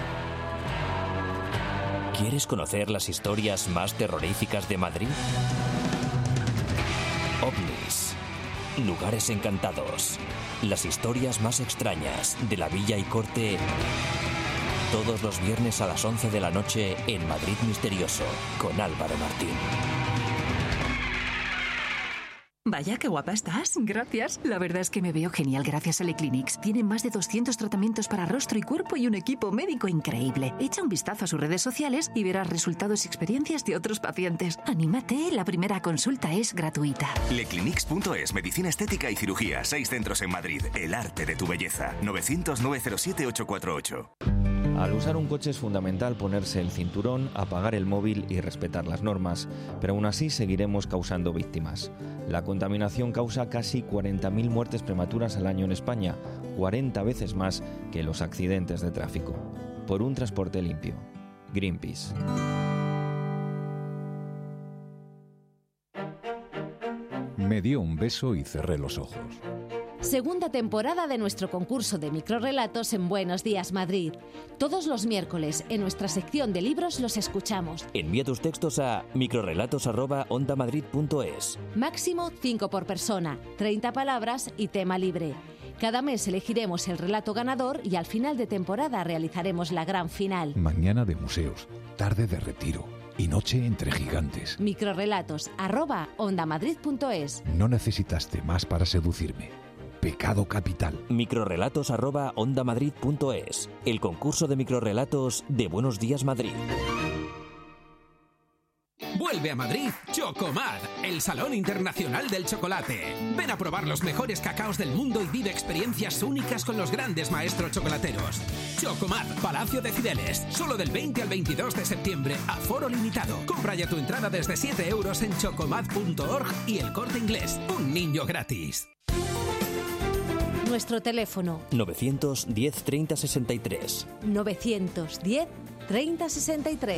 ¿Quieres conocer las historias más terroríficas de Madrid? OVNIs, lugares encantados, las historias más extrañas de la Villa y Corte, todos los viernes a las 11 de la noche en Madrid Misterioso, con Álvaro Martín. Vaya, qué guapa estás. Gracias. La verdad es que me veo genial gracias a Leclinics. Tienen más de 200 tratamientos para rostro y cuerpo y un equipo médico increíble. Echa un vistazo a sus redes sociales y verás resultados y experiencias de otros pacientes. Anímate, la primera consulta es gratuita. Leclinics.es, medicina estética y cirugía. 6 centros en Madrid. El arte de tu belleza. 900-907-848. Al usar un coche es fundamental ponerse el cinturón, apagar el móvil y respetar las normas, pero aún así seguiremos causando víctimas. La contaminación causa casi 40.000 muertes prematuras al año en España, 40 veces más que los accidentes de tráfico. Por un transporte limpio. Greenpeace. Me dio un beso y cerré los ojos. Segunda temporada de nuestro concurso de microrrelatos en Buenos Días Madrid. Todos los miércoles en nuestra sección de libros los escuchamos. Envía tus textos a microrelatos@ondamadrid.es. Máximo 5 por persona, 30 palabras y tema libre. Cada mes elegiremos el relato ganador y al final de temporada realizaremos la gran final. Mañana de museos, tarde de retiro y noche entre gigantes. Microrelatos@ondamadrid.es. No necesitaste más para seducirme. Pecado capital. Microrelatos@ondamadrid.es. El concurso de microrrelatos de Buenos Días Madrid. Vuelve a Madrid Chocomad, el Salón Internacional del Chocolate. Ven a probar los mejores cacaos del mundo y vive experiencias únicas con los grandes maestros chocolateros. Chocomad, Palacio de Cibeles. Solo del 20 al 22 de septiembre, aforo limitado. Compra ya tu entrada desde 7 euros en chocomad.org y El Corte Inglés. Un niño gratis. Nuestro teléfono 910 30 63. 910 30 63.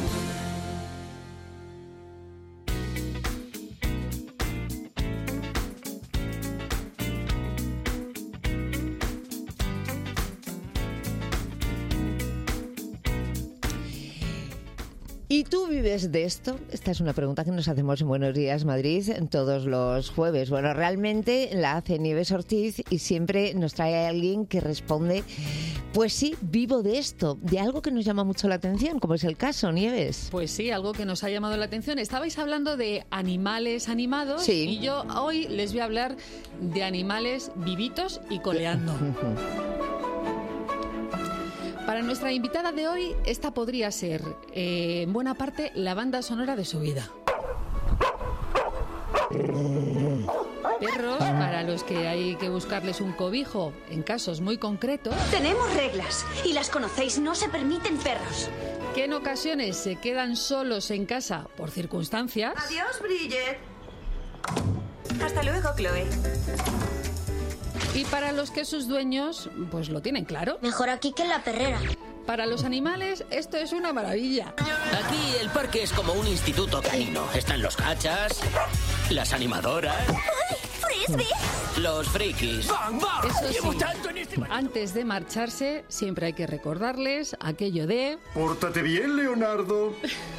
¿Y tú vives de esto? Esta es una pregunta que nos hacemos en Buenos Días Madrid todos los jueves. Bueno, realmente la hace Nieves Ortiz y siempre nos trae a alguien que responde, pues sí, vivo de esto, de algo que nos llama mucho la atención, como es el caso, Nieves. Pues sí, algo que nos ha llamado la atención. Estabais hablando de animales animados y yo hoy les voy a hablar de animales vivitos y coleando. Para nuestra invitada de hoy, esta podría ser, en buena parte, la banda sonora de su vida. Perros, para los que hay que buscarles un cobijo en casos muy concretos. Tenemos reglas y las conocéis, no se permiten perros. Que en ocasiones se quedan solos en casa por circunstancias. Adiós, Bridget. Hasta luego, Chloe. Y para los que sus dueños, pues lo tienen claro. Mejor aquí que en la perrera. Para los animales, esto es una maravilla. Aquí el parque es como un instituto canino. Están los cachas, las animadoras... ¡Frisbee! Los frikis. Eso sí, antes de marcharse, siempre hay que recordarles aquello de... ¡Pórtate bien, Leonardo!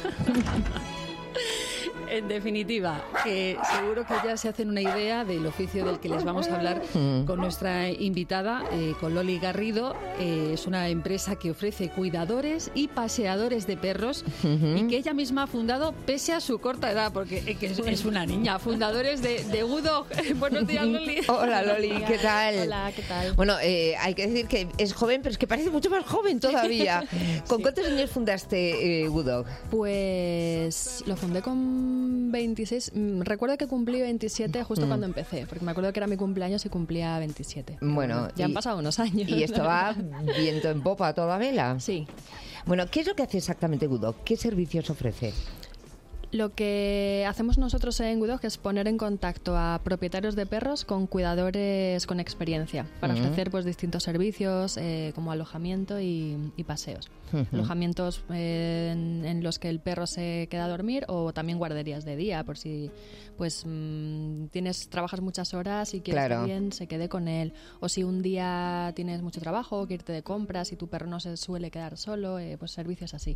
En definitiva, que seguro que ya se hacen una idea del oficio del que les vamos a hablar con nuestra invitada, con Loli Garrido. Es una empresa que ofrece cuidadores y paseadores de perros y que ella misma ha fundado pese a su corta edad, porque es una niña. Fundadores de Udog. Buenos días, Loli. Hola, Loli, ¿qué tal? Hola, ¿qué tal? Bueno, hay que decir que es joven, pero es que parece mucho más joven todavía. ¿Con cuántos años fundaste Udog? Pues lo fundé con 26, recuerdo que cumplí 27 justo cuando empecé, porque me acuerdo que era mi cumpleaños y cumplía 27. Bueno, ya han pasado unos años. ¿Y esto va viento en popa a toda vela? Sí. Bueno, ¿qué es lo que hace exactamente Good Dog? ¿Qué servicios ofrece? Lo que hacemos nosotros en Good Dog es poner en contacto a propietarios de perros con cuidadores con experiencia para ofrecer pues distintos servicios como alojamiento y paseos. Alojamientos en los que el perro se queda a dormir o también guarderías de día por si pues trabajas muchas horas y quieres que alguien se quede con él, o si un día tienes mucho trabajo, que irte de compras y tu perro no se suele quedar solo, pues servicios así.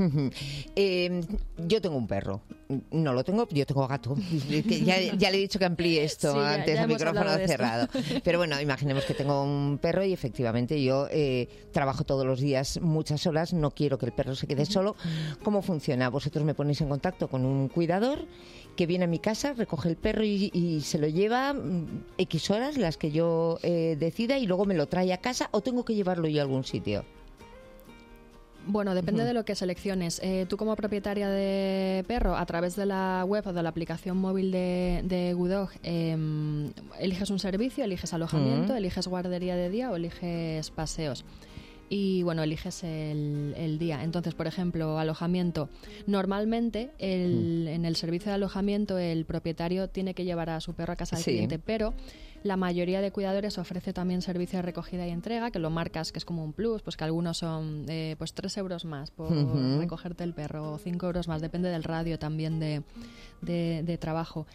Yo tengo un perro. No lo tengo, yo tengo gato. Ya le he dicho que amplíe esto sí, antes ya al micrófono cerrado. Esto. Pero bueno, imaginemos que tengo un perro y efectivamente yo trabajo todos los días muchas horas, no quiero que el perro se quede solo. ¿Cómo funciona? Vosotros me ponéis en contacto con un cuidador que viene a mi casa, recoge el perro y se lo lleva X horas, las que yo decida, y luego me lo trae a casa, o tengo que llevarlo yo a algún sitio. Bueno, depende de lo que selecciones. Tú como propietaria de perro, a través de la web o de la aplicación móvil de Good Dog, eliges un servicio, eliges alojamiento, eliges guardería de día o eliges paseos. Y bueno, eliges el día. Entonces, por ejemplo, alojamiento. Normalmente en el servicio de alojamiento el propietario tiene que llevar a su perro a casa del cliente, pero la mayoría de cuidadores ofrece también servicio de recogida y entrega, que lo marcas, que es como un plus, pues que algunos son pues 3 euros más por recogerte el perro, o 5 euros más, depende del radio también de trabajo.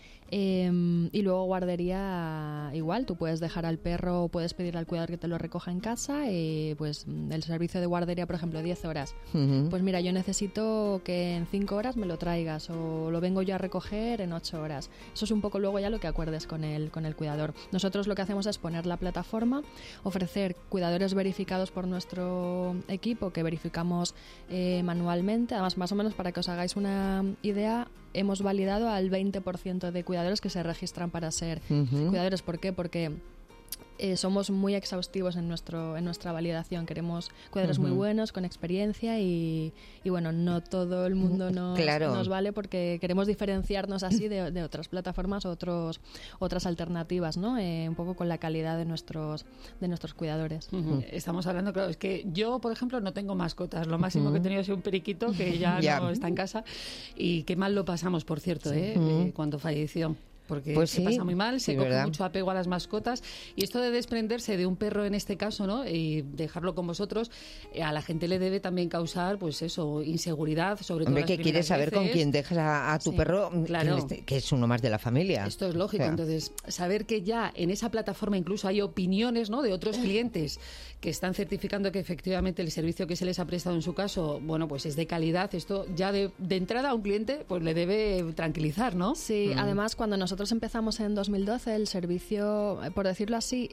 Y luego guardería igual, tú puedes dejar al perro o puedes pedir al cuidador que te lo recoja en casa, pues el servicio de guardería, por ejemplo, 10 horas. Pues mira, yo necesito que en 5 horas me lo traigas, o lo vengo yo a recoger en 8 horas. Eso es un poco luego ya lo que acuerdes con el cuidador. Nosotros lo que hacemos es poner la plataforma, ofrecer cuidadores verificados por nuestro equipo, que verificamos manualmente. Además, más o menos para que os hagáis una idea, hemos validado al 20% de cuidadores que se registran para ser cuidadores. ¿Por qué? Porque somos muy exhaustivos en nuestra validación. Queremos cuidadores muy buenos, con experiencia y bueno, no todo el mundo nos vale, porque queremos diferenciarnos así de otras plataformas, otras alternativas, ¿no? Un poco con la calidad de nuestros cuidadores. Estamos hablando, claro, es que yo, por ejemplo, no tengo mascotas. Lo máximo que he tenido ha sido un periquito que ya no está en casa, y qué mal lo pasamos, por cierto, cuando falleció. Porque pues se pasa muy mal, se coge mucho apego a las mascotas, y esto de desprenderse de un perro en este caso, ¿no?, y dejarlo con vosotros, a la gente le debe también causar, pues eso, inseguridad, sobre todo. Hombre, que quieres saber con quién dejas a tu perro, claro, que es uno más de la familia. Esto es lógico. Entonces, saber que ya en esa plataforma incluso hay opiniones, ¿no?, de otros clientes que están certificando que efectivamente el servicio que se les ha prestado en su caso, bueno, pues es de calidad. Esto ya de entrada a un cliente pues le debe tranquilizar, ¿no? Sí, además cuando nosotros empezamos en 2012, el servicio, por decirlo así,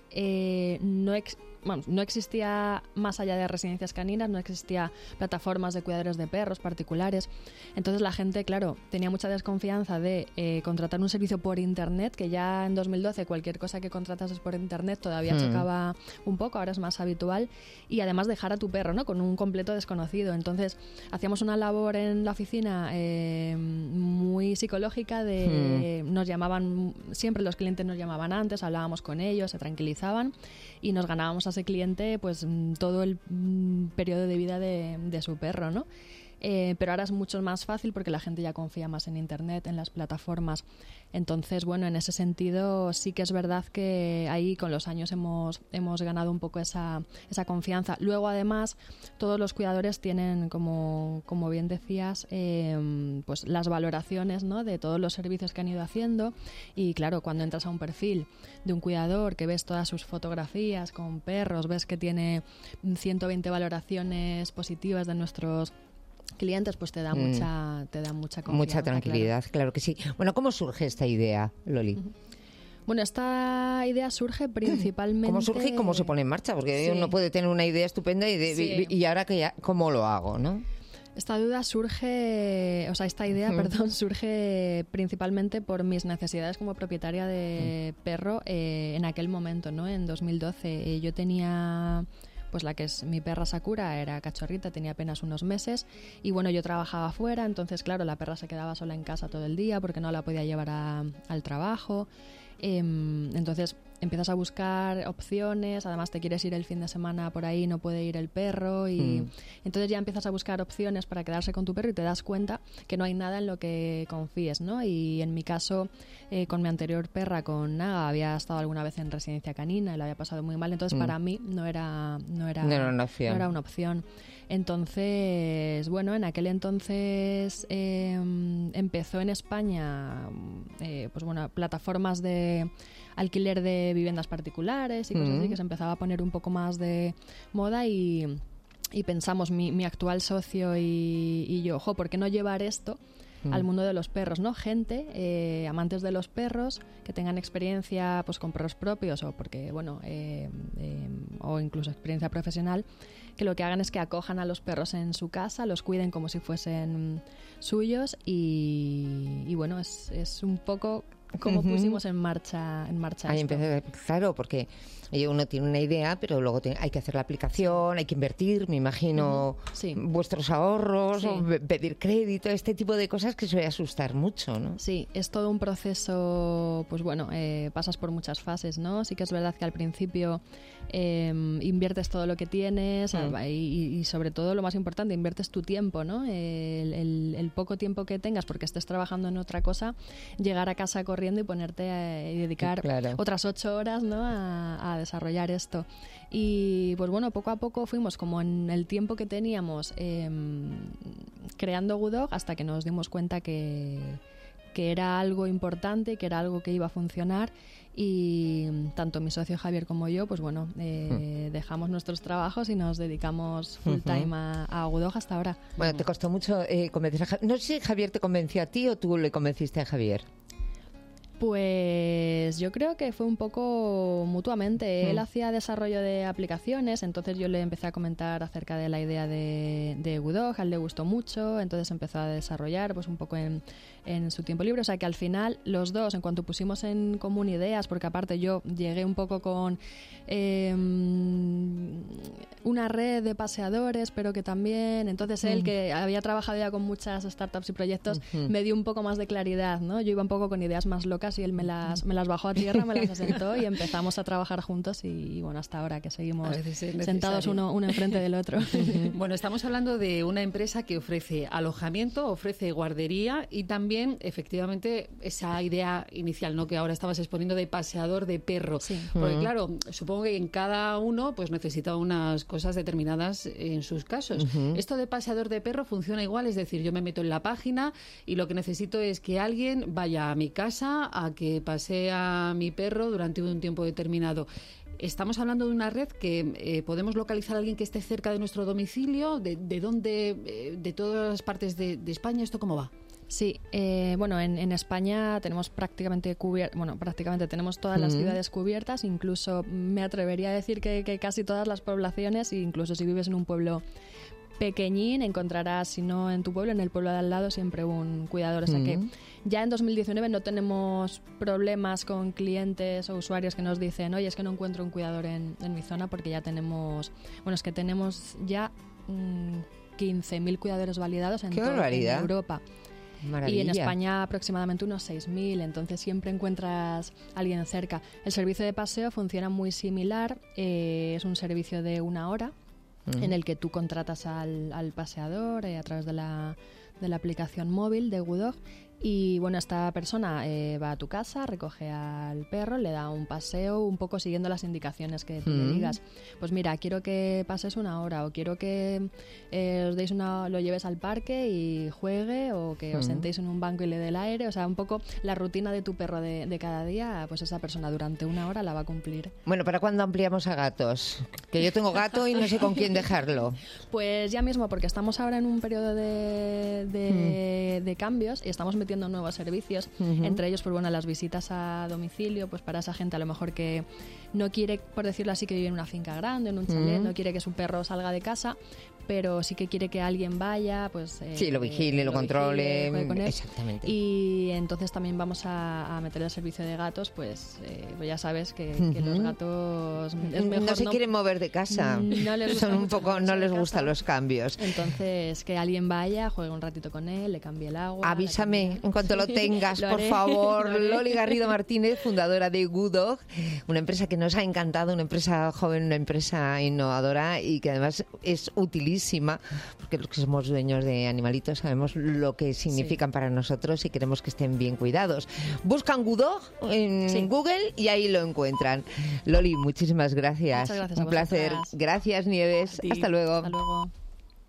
no existía, más allá de residencias caninas, no existía plataformas de cuidadores de perros particulares. Entonces la gente, claro, tenía mucha desconfianza de contratar un servicio por internet, que ya en 2012 cualquier cosa que contratases por internet todavía chocaba un poco, ahora es más habitual, y además dejar a tu perro, ¿no?, con un completo desconocido. Entonces hacíamos una labor en la oficina muy psicológica nos llamaban, siempre los clientes nos llamaban antes, hablábamos con ellos, se tranquilizaban y nos ganábamos a ese cliente pues todo el periodo de vida de su perro, ¿no? Pero ahora es mucho más fácil porque la gente ya confía más en internet, en las plataformas. Entonces, bueno, en ese sentido sí que es verdad que ahí con los años hemos ganado un poco esa confianza. Luego, además, todos los cuidadores tienen, como bien decías, pues las valoraciones, ¿no?, de todos los servicios que han ido haciendo. Y claro, cuando entras a un perfil de un cuidador, que ves todas sus fotografías con perros, ves que tiene 120 valoraciones positivas de nuestros clientes, pues te da mucha confianza. Mucha tranquilidad, claro que sí. Bueno, ¿cómo surge esta idea, Loli? Bueno, esta idea surge principalmente... ¿Cómo surge y cómo se pone en marcha? Porque uno puede tener una idea estupenda y ahora ¿cómo lo hago, no? Esta idea surge principalmente por mis necesidades como propietaria de perro en aquel momento, ¿no? En 2012. Yo tenía pues la que es mi perra Sakura era cachorrita, tenía apenas unos meses y bueno, yo trabajaba fuera, entonces claro, la perra se quedaba sola en casa todo el día porque no la podía llevar al trabajo. Entonces empiezas a buscar opciones, además te quieres ir el fin de semana por ahí, no puede ir el perro y entonces ya empiezas a buscar opciones para quedarse con tu perro y te das cuenta que no hay nada en lo que confíes, ¿no? Y en mi caso, con mi anterior perra, con Naga, había estado alguna vez en residencia canina y la había pasado muy mal, entonces para mí no era una opción. Entonces, bueno, en aquel entonces empezó en España pues bueno, plataformas de alquiler de viviendas particulares y cosas así, que se empezaba a poner un poco más de moda y pensamos, mi actual socio y yo, ¿por qué no llevar esto al mundo de los perros, ¿no? Gente, amantes de los perros, que tengan experiencia pues con perros propios o porque, bueno, o incluso experiencia profesional, que lo que hagan es que acojan a los perros en su casa, los cuiden como si fuesen suyos y bueno, es un poco como pusimos en marcha ahí esto. empecé, claro, porque uno tiene una idea, pero luego hay que hacer la aplicación, hay que invertir, me imagino, vuestros ahorros, o pedir crédito, este tipo de cosas que suele asustar mucho, ¿no? Sí, es todo un proceso, pues bueno, pasas por muchas fases, ¿no? Sí que es verdad que al principio inviertes todo lo que tienes y sobre todo, lo más importante, inviertes tu tiempo, ¿no? El poco tiempo que tengas porque estés trabajando en otra cosa, llegar a casa corriendo y ponerte y dedicar otras 8 horas, ¿no? a desarrollar esto. Y pues bueno, poco a poco fuimos como en el tiempo que teníamos creando Gudog hasta que nos dimos cuenta que era algo importante, que era algo que iba a funcionar y tanto mi socio Javier como yo, pues bueno, dejamos nuestros trabajos y nos dedicamos full time a Gudog hasta ahora. Bueno, te costó mucho convencer a Javier. No sé si Javier te convenció a ti o tú le convenciste a Javier. Pues yo creo que fue un poco mutuamente. Él hacía desarrollo de aplicaciones, entonces yo le empecé a comentar acerca de la idea de Gudog, a él le gustó mucho, entonces empezó a desarrollar pues un poco en su tiempo libre. O sea que al final los dos, en cuanto pusimos en común ideas, porque aparte yo llegué un poco con una red de paseadores, pero que también, entonces él, que había trabajado ya con muchas startups y proyectos, me dio un poco más de claridad, ¿no? Yo iba un poco con ideas más locas y él me las bajó a tierra, me las asentó y empezamos a trabajar juntos y bueno, hasta ahora que seguimos sentados uno enfrente del otro. Bueno, estamos hablando de una empresa que ofrece alojamiento, ofrece guardería y también, efectivamente, esa idea inicial, ¿no?, que ahora estabas exponiendo de paseador de perro. Porque claro, supongo que en cada uno pues necesita unas cosas determinadas en sus casos. Esto de paseador de perro funciona igual, es decir, yo me meto en la página y lo que necesito es que alguien vaya a mi casa a que pasee a mi perro durante un tiempo determinado. Estamos hablando de una red que podemos localizar a alguien que esté cerca de nuestro domicilio, de todas las partes de España. ¿Esto cómo va? Sí, bueno, en España tenemos prácticamente tenemos todas las ciudades cubiertas, incluso me atrevería a decir que casi todas las poblaciones, incluso si vives en un pueblo pequeñín, encontrarás, si no en tu pueblo, en el pueblo de al lado siempre un cuidador. O sea que ya en 2019 no tenemos problemas con clientes o usuarios que nos dicen, oye, es que no encuentro un cuidador en mi zona, porque ya tenemos, tenemos ya 15.000 cuidadores validados en toda Europa. Maravilla. Y en España aproximadamente unos 6.000, entonces siempre encuentras a alguien cerca. El servicio de paseo funciona muy similar, es un servicio de 1 hora en el que tú contratas al paseador a través de la aplicación móvil de Gudog. Y bueno, esta persona va a tu casa, recoge al perro, le da un paseo un poco siguiendo las indicaciones que tú le digas. Pues mira, quiero que pases 1 hora, o quiero que os deis lo lleves al parque y juegue, o que os sentéis en un banco y le dé el aire. O sea, un poco la rutina de tu perro de cada día, pues esa persona durante 1 hora la va a cumplir. Bueno, ¿para cuándo ampliamos a gatos? Que yo tengo gato y no sé con quién dejarlo. Pues ya mismo, porque estamos ahora en un periodo de de cambios y estamos metiendo nuevos servicios, entre ellos, pues bueno, las visitas a domicilio, pues para esa gente a lo mejor que no quiere, por decirlo así, que vive en una finca grande, en un chalet, no quiere que su perro salga de casa, pero sí que quiere que alguien vaya, pues... sí, lo vigile, lo controle, juegue con él. Exactamente. Y entonces también vamos a meter el servicio de gatos, pues ya sabes que los gatos es mejor no se quieren mover de casa, no les son un poco, no les gustan los cambios. Entonces que alguien vaya, juegue un ratito con él, le cambie el agua. Avísame en cuanto lo tengas, por favor. Loli Garrido Martínez, fundadora de Good Dog, una empresa que nos ha encantado, una empresa joven, una empresa innovadora y que además es utilísima, porque los que somos dueños de animalitos sabemos lo que significan para nosotros y queremos que estén bien cuidados. Buscan Good Dog en Google y ahí lo encuentran. Loli, muchísimas gracias. Muchas gracias. Un placer. Gracias, Nieves. Hasta luego. Hasta luego.